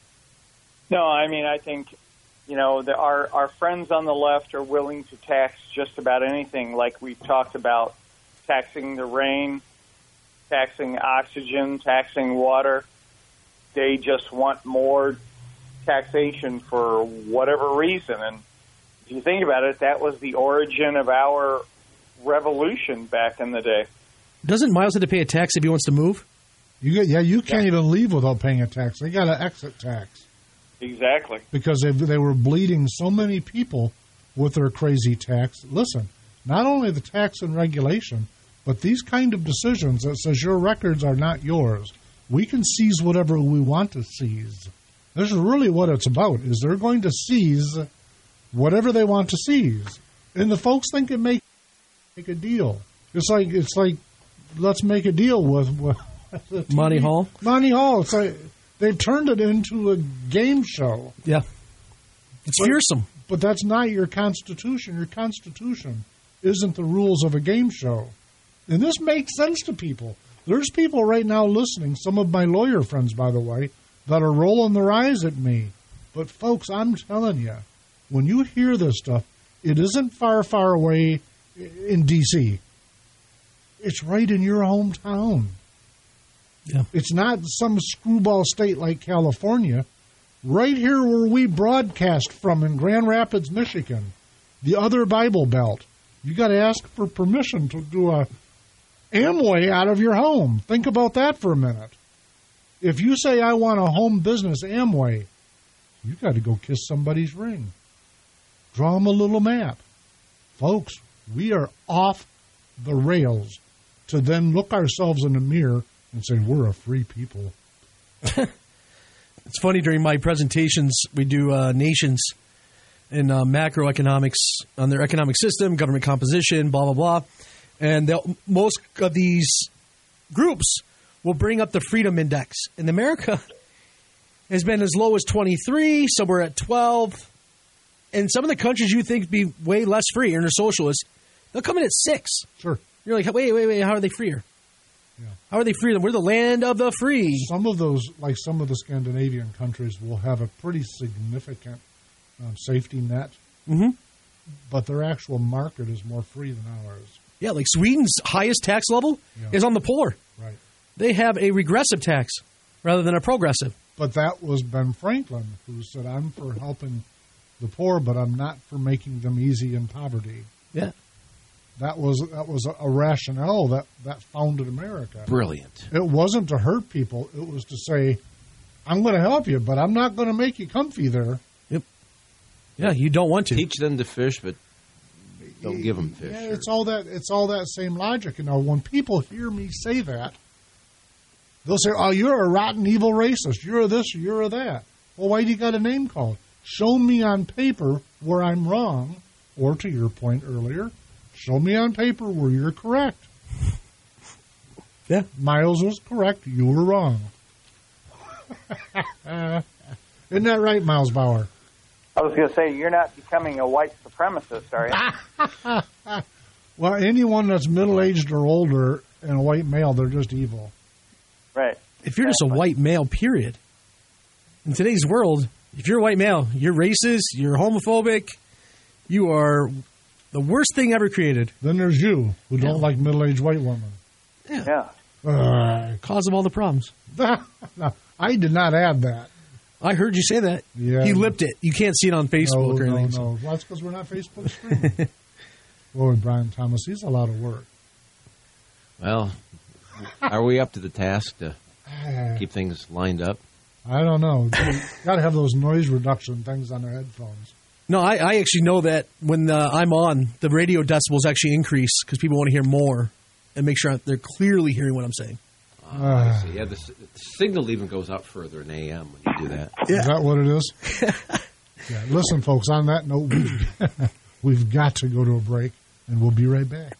No, I mean, I think, you know, the, our, our friends on the left are willing to tax just about anything, like we've talked about, taxing the rain, taxing oxygen, taxing water. They just want more taxation for whatever reason. And if you think about it, that was the origin of our revolution back in the day. Doesn't Miles have to pay a tax if he wants to move? You get, yeah, you can't yeah. even leave without paying a tax. They got an exit tax. Exactly. Because they, they were bleeding so many people with their crazy tax. Listen, not only the tax and regulation, but these kind of decisions that says your records are not yours. We can seize whatever we want to seize. This is really what it's about, is they're going to seize whatever they want to seize. And the folks think it make, make a deal. It's like, it's like, let's make a deal with, with Monty Hall? Monty Hall. It's like, they've turned it into a game show. Yeah. It's but, fearsome. But that's not your Constitution. Your Constitution isn't the rules of a game show. And this makes sense to people. There's people right now listening, some of my lawyer friends, by the way, that are rolling their eyes at me. But, folks, I'm telling you, when you hear this stuff, it isn't far, far away in D C It's right in your hometown. Yeah. It's not some screwball state like California. Right here where we broadcast from in Grand Rapids, Michigan, the other Bible Belt, you got to ask for permission to do a Amway out of your home. Think about that for a minute. If you say, I want a home business Amway, you got to go kiss somebody's ring. Draw them a little map. Folks, we are off the rails to then look ourselves in the mirror and say, we're a free people. It's funny, during my presentations, we do uh, nations and uh, macroeconomics on their economic system, government composition, blah, blah, blah. And most of these groups will bring up the Freedom Index. And America has been as low as twenty-three, somewhere at twelve. And some of the countries you think be way less free, and they're socialist, they'll come in at six. Sure. You're like, wait, wait, wait, how are they freer? Yeah. How are they free? We're the land of the free. Some of those, like some of the Scandinavian countries, will have a pretty significant um, safety net. Mm-hmm. But their actual market is more free than ours. Yeah, like Sweden's highest tax level yeah. is on the poor. Right. They have a regressive tax rather than a progressive. But that was Ben Franklin, who said, I'm for helping the poor, but I'm not for making them easy in poverty. Yeah. That was that was a, a rationale that, that founded America. Brilliant. It wasn't to hurt people. It was to say, I'm going to help you, but I'm not going to make you comfy there. Yep. Yeah, you don't want to. Teach them to fish, but don't give them fish. Yeah, it's all that it's all that same logic. You know, when people hear me say that, they'll say, "Oh, you're a rotten, evil racist. You're a this, you're a that." Well, why do you got a name called? Show me on paper where I'm wrong, or to your point earlier, show me on paper where you're correct. Yeah, Miles was correct. You were wrong. Isn't that right, Miles Bauer? I was going to say, you're not becoming a white supremacist, are you? Well, anyone that's middle-aged or older and a white male, they're just evil. Right. If you're just a white male, period. In today's world, if you're a white male, you're racist, you're homophobic, you are the worst thing ever created. Then there's you, who yeah. don't like middle-aged white women. Yeah. yeah. Uh, Cause of all the problems. No, I did not add that. I heard you say that. Yeah. He lipped it. You can't see it on Facebook no, or anything. No, no, well, that's because we're not Facebook streaming. Boy, Brian Thomas, he's a lot of work. Well, are we up to the task to keep things lined up? I don't know. Got to have those noise reduction things on their headphones. No, I, I actually know that when uh, I'm on, the radio decibels actually increase because people want to hear more and make sure they're clearly hearing what I'm saying. Oh, I see. Yeah, the, the signal even goes up further in A M when you do that. Yeah. Is that what it is? Yeah. Listen, folks, on that note, we've, we've got to go to a break, and we'll be right back.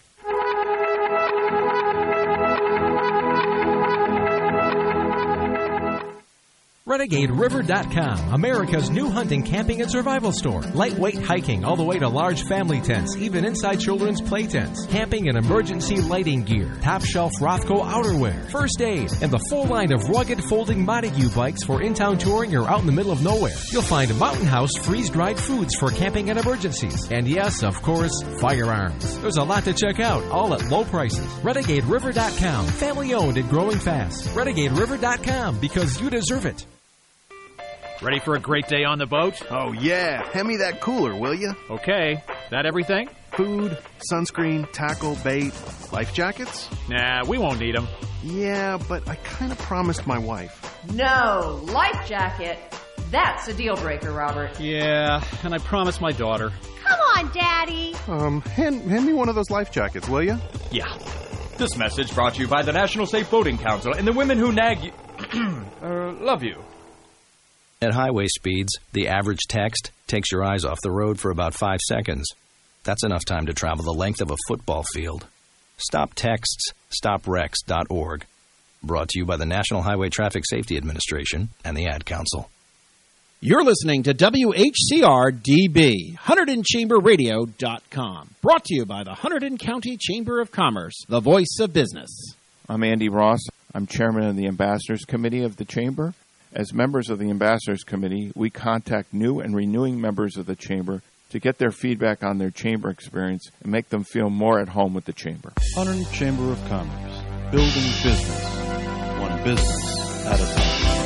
Renegade River dot com, America's new hunting, camping, and survival store. Lightweight hiking all the way to large family tents, even inside children's play tents. Camping and emergency lighting gear. Top shelf Rothco outerwear. First aid. And the full line of rugged folding Montague bikes for in-town touring or out in the middle of nowhere. You'll find Mountain House freeze-dried foods for camping and emergencies. And yes, of course, firearms. There's a lot to check out, all at low prices. Renegade River dot com, family owned and growing fast. Renegade River dot com, because you deserve it. Ready for a great day on the boat? Oh, yeah. Hand me that cooler, will you? Okay. That everything? Food, sunscreen, tackle, bait, life jackets? Nah, we won't need them. Yeah, but I kind of promised my wife. No, life jacket. That's a deal breaker, Robert. Yeah, and I promised my daughter. Come on, Daddy. Um, hand, hand me one of those life jackets, will you? Yeah. This message brought to you by the National Safe Boating Council and the women who nag you. uh, love you. At highway speeds, the average text takes your eyes off the road for about five seconds. That's enough time to travel the length of a football field. Stop texts, stop wrecks dot org. Brought to you by the National Highway Traffic Safety Administration and the Ad Council. You're listening to W H C R D B, Hunterdon Chamber Radio dot com. Brought to you by the Hunterdon County Chamber of Commerce, the voice of business. I'm Andy Ross. I'm chairman of the Ambassadors Committee of the Chamber. As members of the Ambassadors Committee, we contact new and renewing members of the Chamber to get their feedback on their Chamber experience and make them feel more at home with the Chamber. Hunterdon Chamber of Commerce, building business, one business at a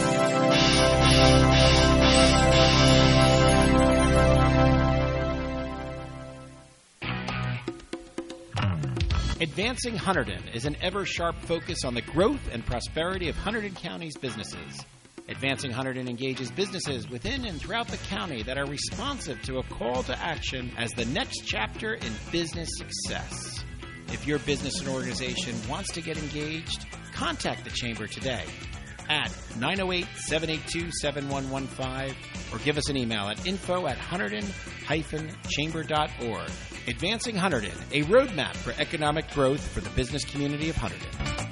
time. Advancing Hunterdon is an ever-sharp focus on the growth and prosperity of Hunterdon County's businesses. Advancing Hunterdon engages businesses within and throughout the county that are responsive to a call to action as the next chapter in business success. If your business and organization wants to get engaged, contact the Chamber today at nine oh eight, seven eight two, seven one one five or give us an email at info at hunterdon chamber dot org. Advancing Hunterdon, a roadmap for economic growth for the business community of Hunterdon.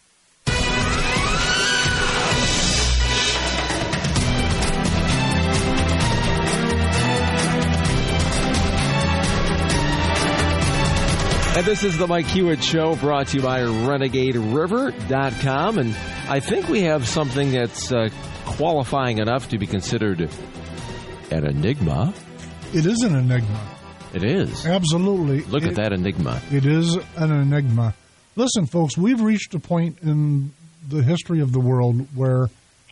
And this is the Mike Hewitt Show, brought to you by Renegade River dot com. And I think we have something that's uh, qualifying enough to be considered an enigma. It is an enigma. It is. Absolutely. Look it, at that enigma. It is an enigma. Listen, folks, we've reached a point in the history of the world where,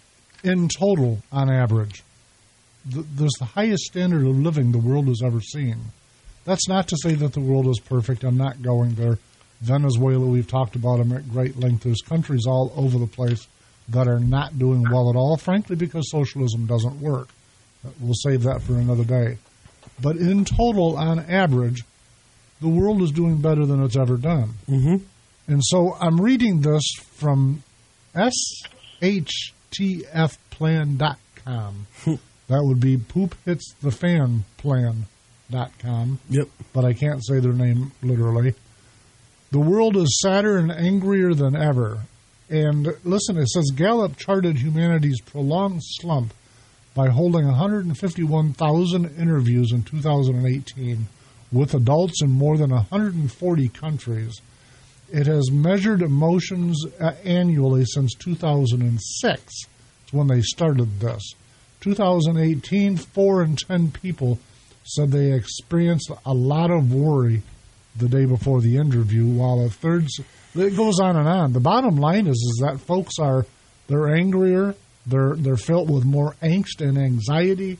in total, on average, th- there's the highest standard of living the world has ever seen. That's not to say that the world is perfect. I'm not going there. Venezuela, we've talked about them at great length. There's countries all over the place that are not doing well at all, frankly, because socialism doesn't work. We'll save that for another day. But in total, on average, the world is doing better than it's ever done. Mm-hmm. And so I'm reading this from S H T F plan dot com. That would be Poop Hits the Fan Plan. Dot com. Yep. But I can't say their name literally. The world is sadder and angrier than ever. And listen, it says Gallup charted humanity's prolonged slump by holding one hundred fifty-one thousand interviews in two thousand eighteen with adults in more than one hundred forty countries. It has measured emotions annually since two thousand six. It's when they started this. two thousand eighteen, four in ten people said they experienced a lot of worry the day before the interview, while a third, it goes on and on. The bottom line is, is that folks are, they're angrier, they're, they're filled with more angst and anxiety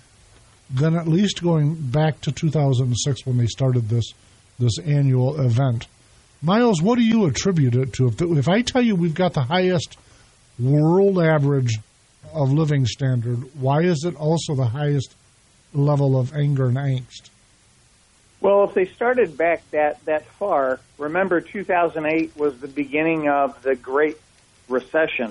than at least going back to two thousand six when they started this, this annual event. Miles, what do you attribute it to? If, the, if I tell you we've got the highest world average of living standard, why is it also the highest level of anger and angst? Well, if they started back that, that far, remember two thousand eight was the beginning of the Great Recession.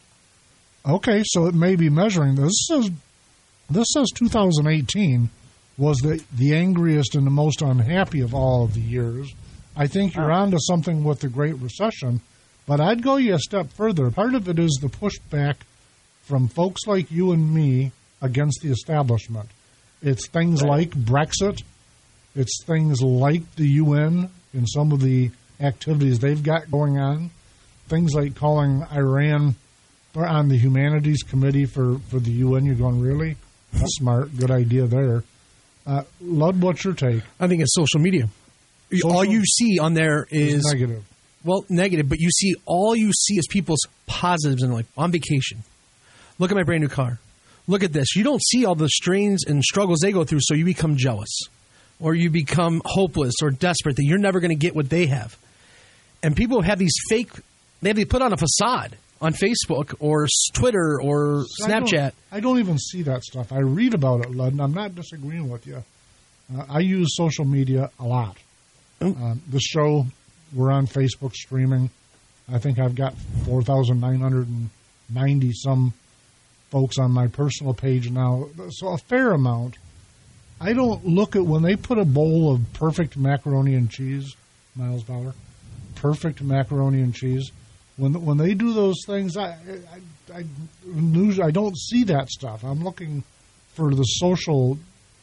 Okay, so it may be measuring. This says, this says two thousand eighteen was the, the angriest and the most unhappy of all of the years. I think you're onto something with the Great Recession, but I'd go you a step further. Part of it is the pushback from folks like you and me against the establishment. It's things like Brexit. It's things like the U N and some of the activities they've got going on. Things like calling Iran on the Humanities Committee for, for the U N. You're going, really? That's smart. Good idea there. Uh, Lud, what's your take? I think it's social media. Social? All you see on there is... It's negative. Well, negative, but you see, all you see is people's positives in life. On vacation. Look at my brand new car. Look at this. You don't see all the strains and struggles they go through, so you become jealous. Or you become hopeless or desperate that you're never going to get what they have. And people have these fake, they have to put on a facade on Facebook or Twitter or So Snapchat. I don't, I don't even see that stuff. I read about it, Lud, and I'm not disagreeing with you. Uh, I use social media a lot. Uh, the show, we're on Facebook streaming. I think I've got four thousand nine hundred ninety some folks on my personal page now. So a fair amount. I don't look at when they put a bowl of perfect macaroni and cheese, Miles Bauer, perfect macaroni and cheese. When when they do those things, I I, I, I don't see that stuff. I'm looking for the social.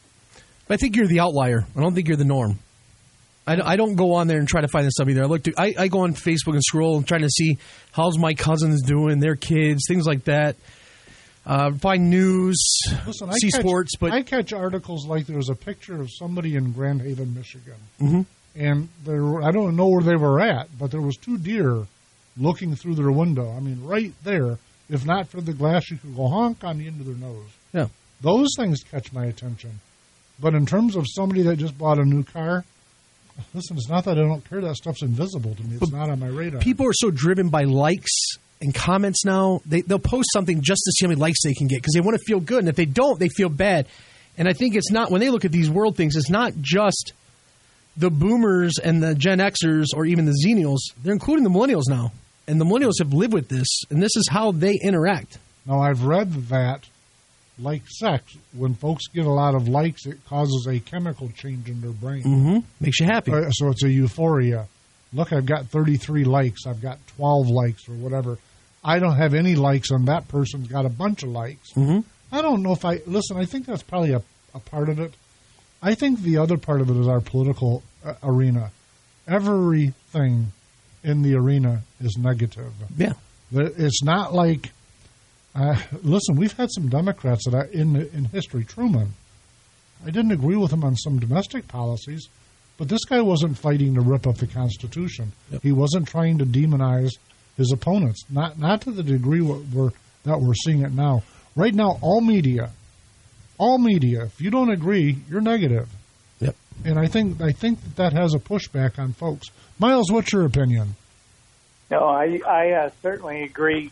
I think you're the outlier. I don't think you're the norm. I, I don't go on there and try to find this stuff either. I look. To, I, I go on Facebook and scroll and trying to see how's my cousins doing, their kids, things like that. Uh, find news, Listen, see I catch, sports, but I catch articles like there was a picture of somebody in Grand Haven, Michigan, mm-hmm. and there were, I don't know where they were at, but there was two deer looking through their window. I mean, right there. If not for the glass, you could go honk on the end of their nose. Yeah, those things catch my attention. But in terms of somebody that just bought a new car, listen, it's not that I don't care. That stuff's invisible to me. It's but not on my radar. People are so driven by likes and comments now. They, they'll post something just to see how many likes they can get because they want to feel good. And if they don't, they feel bad. And I think it's not, when they look at these world things, it's not just the boomers and the Gen Xers or even the Xennials. They're including the millennials now. And the millennials have lived with this. And this is how they interact. Now, I've read that, like sex, when folks get a lot of likes, it causes a chemical change in their brain. Mm-hmm. Makes you happy. Uh, so it's a euphoria. Look, I've got thirty-three likes. I've got twelve likes or whatever. I don't have any likes, and that person's got a bunch of likes. Mm-hmm. I don't know if I... Listen, I think that's probably a, a part of it. I think the other part of it is our political uh, arena. Everything in the arena is negative. Yeah. It's not like... Uh, listen, we've had some Democrats that are in in history. Truman, I didn't agree with him on some domestic policies, but this guy wasn't fighting to rip up the Constitution. Yep. He wasn't trying to demonize his opponents, not not to the degree what we're, that we're seeing it now. Right now, all media, all media, if you don't agree, you're negative. Yep. And I think I think that, that has a pushback on folks. Miles, what's your opinion? No, I I uh, certainly agree.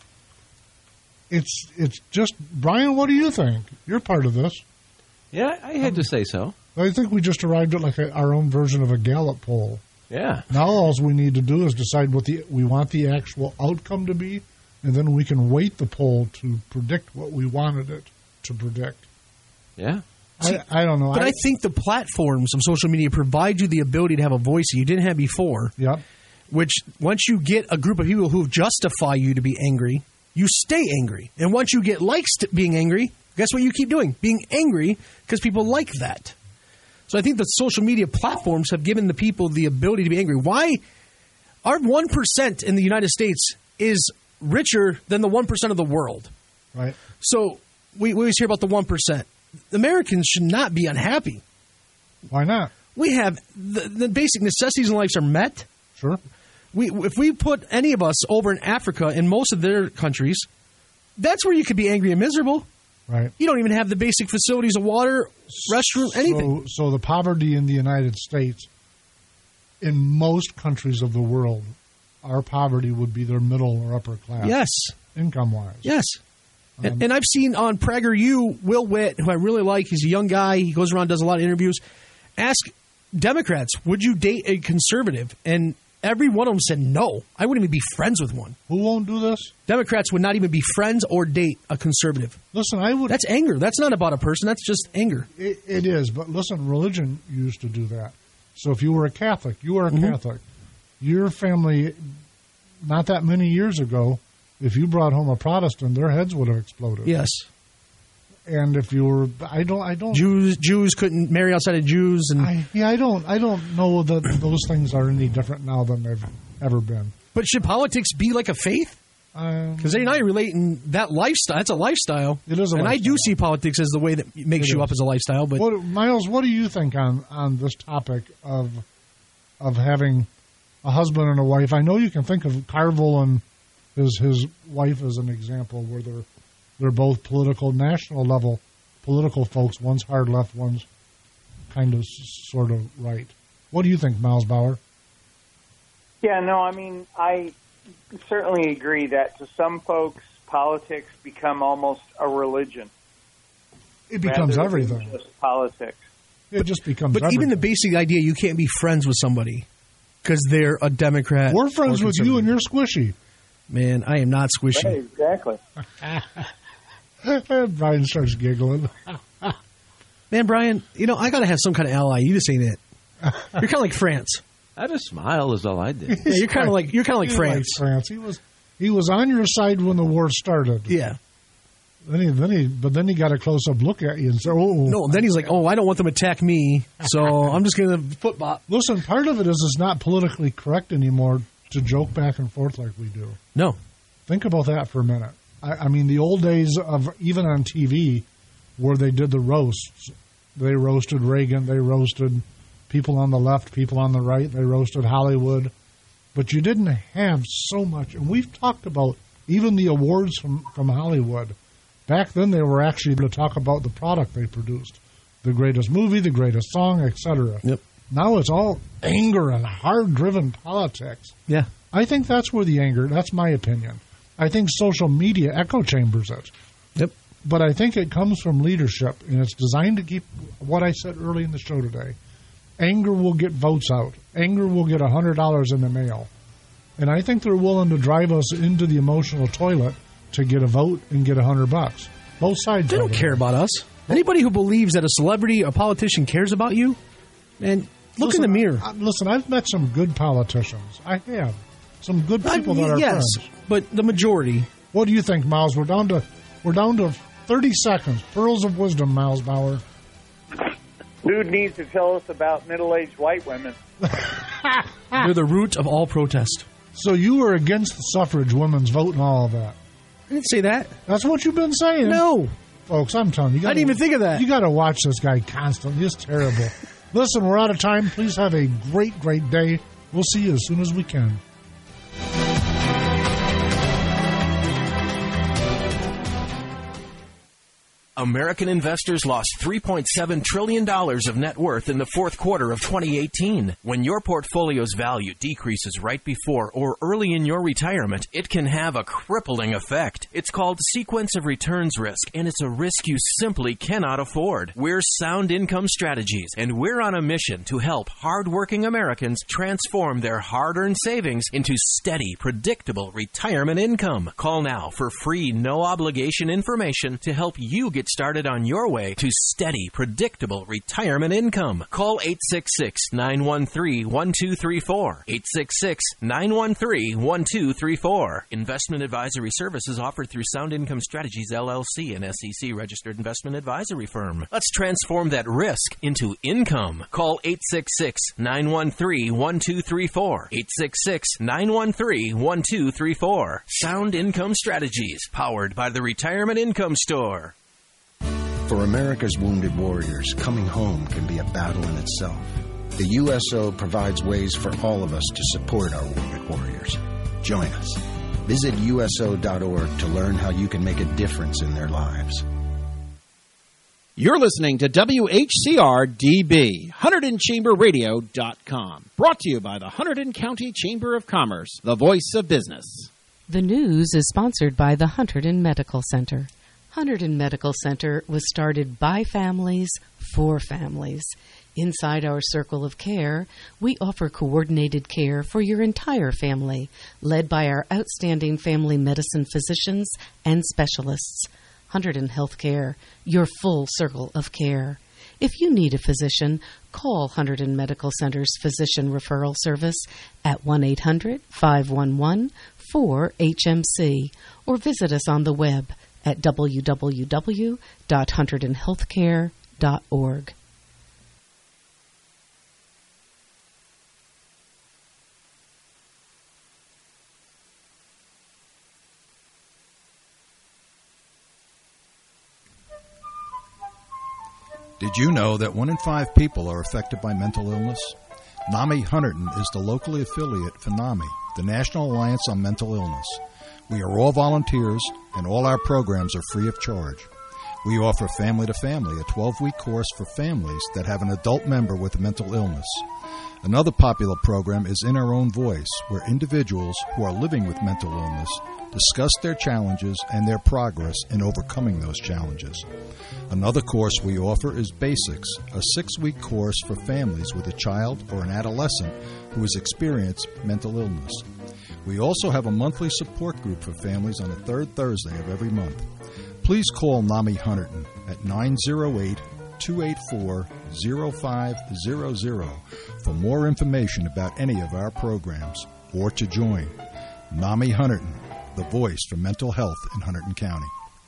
It's it's just, Brian, what do you think? You're part of this. Yeah, I had um, to say so. I think we just arrived at like a, our own version of a Gallup poll. Yeah. Now all we need to do is decide what the we want the actual outcome to be, and then we can weight the poll to predict what we wanted it to predict. Yeah. I, I don't know. But I, I think the platforms of social media provide you the ability to have a voice that you didn't have before. Yep. Which, once you get a group of people who justify you to be angry, you stay angry. And once you get likes to being angry, guess what you keep doing? Being angry because people like that. So I think the social media platforms have given the people the ability to be angry. Why? Our one percent in the United States is richer than the one percent of the world. Right. So we, we always hear about the one percent. Americans should not be unhappy. Why not? We have the, the basic necessities in life are met. Sure. We, if we put any of us over in Africa in most of their countries, that's where you could be angry and miserable. Right. You don't even have the basic facilities of water, restroom, anything. So, so the poverty in the United States, in most countries of the world, our poverty would be their middle or upper class. Yes. Income-wise. Yes. And, and I've seen on PragerU, Will Witt, who I really like, he's a young guy, he goes around, does a lot of interviews, ask Democrats, would you date a conservative? And every one of them said no. I wouldn't even be friends with one. Who won't do this? Democrats would not even be friends or date a conservative. Listen, I would... That's anger. That's not about a person. That's just anger. It, it is, but listen, religion used to do that. So if you were a Catholic, you were a mm-hmm. Catholic. Your family, not that many years ago, if you brought home a Protestant, their heads would have exploded. Yes. And if you were, I don't, I don't. Jews, Jews couldn't marry outside of Jews, and I, yeah, I don't, I don't know that those things are any different now than they've ever been. But should politics be like a faith? Because um, they're not relating that lifestyle. That's a lifestyle. It is a and lifestyle. I do see politics as the way that makes it you is. up as a lifestyle. But what, Miles, what do you think on, on this topic of of having a husband and a wife? I know you can think of Carville and his his wife as an example where they're they're both political, national level political folks. One's hard left, one's kind of sort of right. What do you think, Miles Bauer? Yeah, no, I mean, I certainly agree that to some folks, politics become almost a religion. It becomes everything. Just politics. It just becomes But everything. even the basic idea, you can't be friends with somebody because they're a Democrat. We're friends with you and you're squishy. Man, I am not squishy. Right, exactly. Brian starts giggling. Man, Brian, you know, I got to have some kind of ally. You just ain't it. You're kind of like France. I just smile is all I did. Yeah, you're kind of like you're kind of like He France. likes France. He was he was on your side when the war started. Yeah. Then he, then he, but then he got a close up look at you and said, "Oh, no." Then he's like, "Oh, I don't want them to attack me, so I'm just going to foot bop." Listen, part of it is it's not politically correct anymore to joke back and forth like we do. No. Think about that for a minute. I, I mean, the old days of even on T V where they did the roasts, they roasted Reagan, they roasted people on the left, people on the right, they roasted Hollywood, but you didn't have so much. And we've talked about even the awards from, from Hollywood. Back then, they were actually able to talk about the product they produced, the greatest movie, the greatest song, et cetera. Yep. Now it's all anger and hard-driven politics. Yeah. I think that's where the anger, that's my opinion. I think social media echo chambers it. Yep. But I think it comes from leadership, and it's designed to keep what I said early in the show today. Anger will get votes out. Anger will get one hundred dollars in the mail. And I think they're willing to drive us into the emotional toilet to get a vote and get one hundred bucks. Both sides. They don't care about us. Anybody who believes that a celebrity or politician cares about you, man, look listen, in the mirror. I, I, listen, I've met some good politicians. I have. Some good people I, that are yes, friends. But the majority. What do you think, Miles? We're down to we're down to thirty seconds. Pearls of wisdom, Miles Bauer. Dude needs to tell us about middle-aged white women. They're the root of all protest. So you were against the suffrage, women's vote, and all of that. I didn't say that. That's what you've been saying. No. Folks, I'm telling you. you gotta, I didn't even think of that. You got to watch this guy constantly. It's terrible. Listen, we're out of time. Please have a great, great day. We'll see you as soon as we can. American investors lost three point seven trillion dollars of net worth in the fourth quarter of twenty eighteen. When your portfolio's value decreases right before or early in your retirement, it can have a crippling effect. It's called sequence of returns risk, and it's a risk you simply cannot afford. We're Sound Income Strategies, and we're on a mission to help hardworking Americans transform their hard-earned savings into steady, predictable retirement income. Call now for free, no-obligation information to help you get started on your way to steady, predictable retirement income. Call eight six six, nine one three, one two three four. eight six six, nine one three, one two three four. Investment advisory services offered through Sound Income Strategies, L L C, an S E C-registered investment advisory firm. Let's transform that risk into income. Call eight six six, nine one three, one two three four. eight six six, nine one three, one two three four. Sound Income Strategies, powered by the Retirement Income Store. For America's wounded warriors, coming home can be a battle in itself. The U S O provides ways for all of us to support our wounded warriors. Join us. Visit U S O dot org to learn how you can make a difference in their lives. You're listening to W H C R D B, Hunterdon Chamber Radio dot com. Brought to you by the Hunterdon County Chamber of Commerce, the voice of business. The news is sponsored by the Hunterdon Medical Center. Hunterdon Medical Center was started by families for families. Inside our circle of care, we offer coordinated care for your entire family, led by our outstanding family medicine physicians and specialists. Hunterdon Healthcare, your full circle of care. If you need a physician, call Hunterdon Medical Center's Physician Referral Service at one eight hundred, five one one, four H M C or visit us on the web at w w w dot hunterdon healthcare dot org. Did you know that one in five people are affected by mental illness? NAMI Hunterdon is the locally affiliate for NAMI, the National Alliance on Mental Illness. We are all volunteers, and all our programs are free of charge. We offer Family to Family, a twelve-week course for families that have an adult member with a mental illness. Another popular program is In Our Own Voice, where individuals who are living with mental illness discuss their challenges and their progress in overcoming those challenges. Another course we offer is Basics, a six-week course for families with a child or an adolescent who has experienced mental illness. We also have a monthly support group for families on the third Thursday of every month. Please call NAMI Hunterdon at nine oh eight, two eight four, oh five hundred for more information about any of our programs or to join. NAMI Hunterdon, the voice for mental health in Hunterdon County.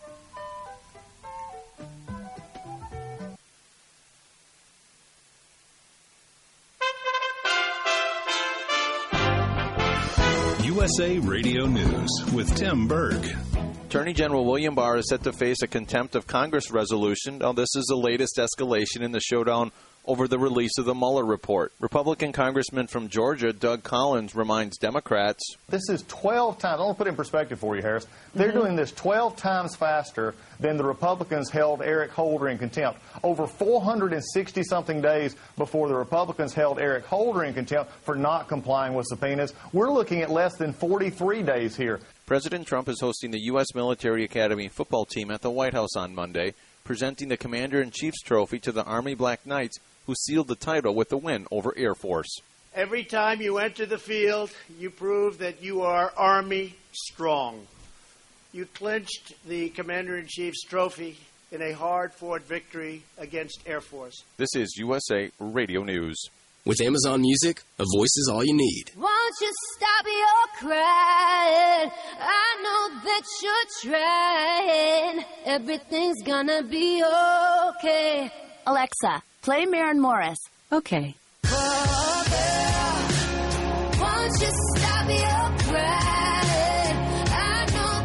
U S A Radio News with Tim Berg. Attorney General William Barr is set to face a contempt of Congress resolution. Now, this is the latest escalation in the showdown over the release of the Mueller report. Republican Congressman from Georgia, Doug Collins, reminds Democrats. This is twelve times. I want to put it in perspective for you, Harris. They're mm-hmm. doing this twelve times faster than the Republicans held Eric Holder in contempt. Over four hundred sixty-something days before the Republicans held Eric Holder in contempt for not complying with subpoenas. We're looking at less than forty-three days here. President Trump is hosting the U S Military Academy football team at the White House on Monday, presenting the Commander-in-Chief's trophy to the Army Black Knights, who sealed the title with the win over Air Force. Every time you enter the field, you prove that you are Army strong. You clinched the Commander-in-Chief's trophy in a hard-fought victory against Air Force. This is U S A Radio News. With Amazon Music, a voice is all you need. Won't you stop your crying? I know that you're trying. Everything's gonna be okay. Alexa, play Maren Morris. Okay. Oh, girl, won't you stop your crying? I know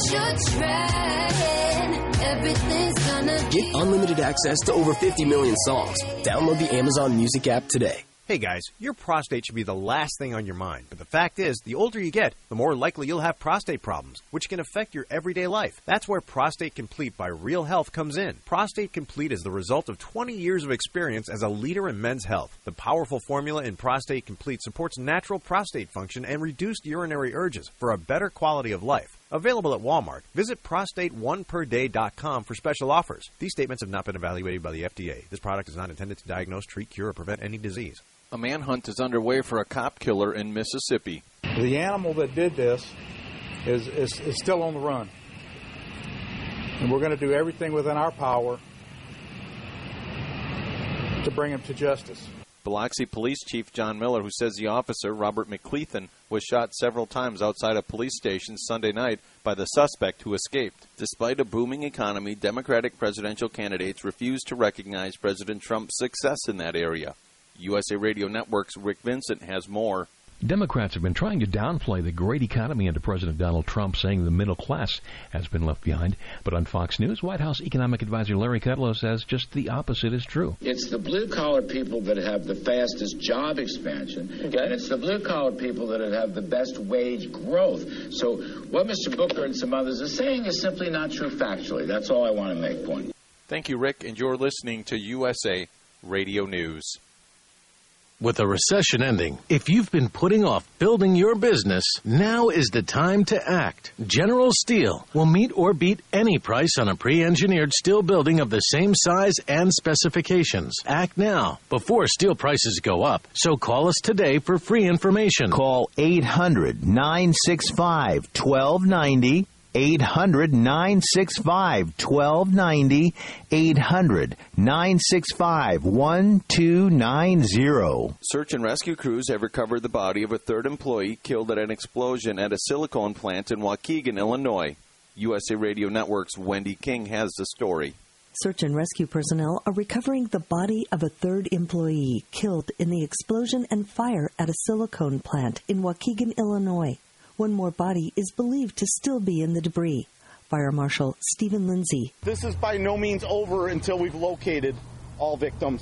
that you're trying. Everything's gonna be Get unlimited access to over fifty million songs. Download the Amazon Music app today. Hey guys, your prostate should be the last thing on your mind, but the fact is, the older you get, the more likely you'll have prostate problems, which can affect your everyday life. That's where Prostate Complete by Real Health comes in. Prostate Complete is the result of twenty years of experience as a leader in men's health. The powerful formula in Prostate Complete supports natural prostate function and reduced urinary urges for a better quality of life. Available at Walmart. Visit prostate one per day dot com for special offers. These statements have not been evaluated by the F D A. This product is not intended to diagnose, treat, cure, or prevent any disease. A manhunt is underway for a cop killer in Mississippi. The animal that did this is, is, is still on the run. And we're going to do everything within our power to bring him to justice. Biloxi Police Chief John Miller, who says the officer, Robert McCleathan, was shot several times outside a police station Sunday night by the suspect who escaped. Despite a booming economy, Democratic presidential candidates refuse to recognize President Trump's success in that area. U S A Radio Network's Rick Vincent has more. Democrats have been trying to downplay the great economy under President Donald Trump, saying the middle class has been left behind. But on Fox News, White House economic advisor Larry Kudlow says just the opposite is true. It's the blue-collar people that have the fastest job expansion, and it's the blue-collar people that have the best wage growth. So what Mister Booker and some others are saying is simply not true factually. That's all I want to make point. Thank you, Rick, and you're listening to U S A Radio News. With a recession ending, if you've been putting off building your business, now is the time to act. General Steel will meet or beat any price on a pre-engineered steel building of the same size and specifications. Act now, before steel prices go up. So call us today for free information. Call eight hundred, nine six five, one two nine zero. eight hundred, nine six five, one two nine zero. eight hundred, nine six five, one two nine zero. Search and rescue crews have recovered the body of a third employee killed at an explosion at a silicone plant in Waukegan, Illinois. U S A Radio Network's Wendy King has the story. Search and rescue personnel are recovering the body of a third employee killed in the explosion and fire at a silicone plant in Waukegan, Illinois. One more body is believed to still be in the debris. Fire Marshal Stephen Lindsay. This is by no means over until we've located all victims.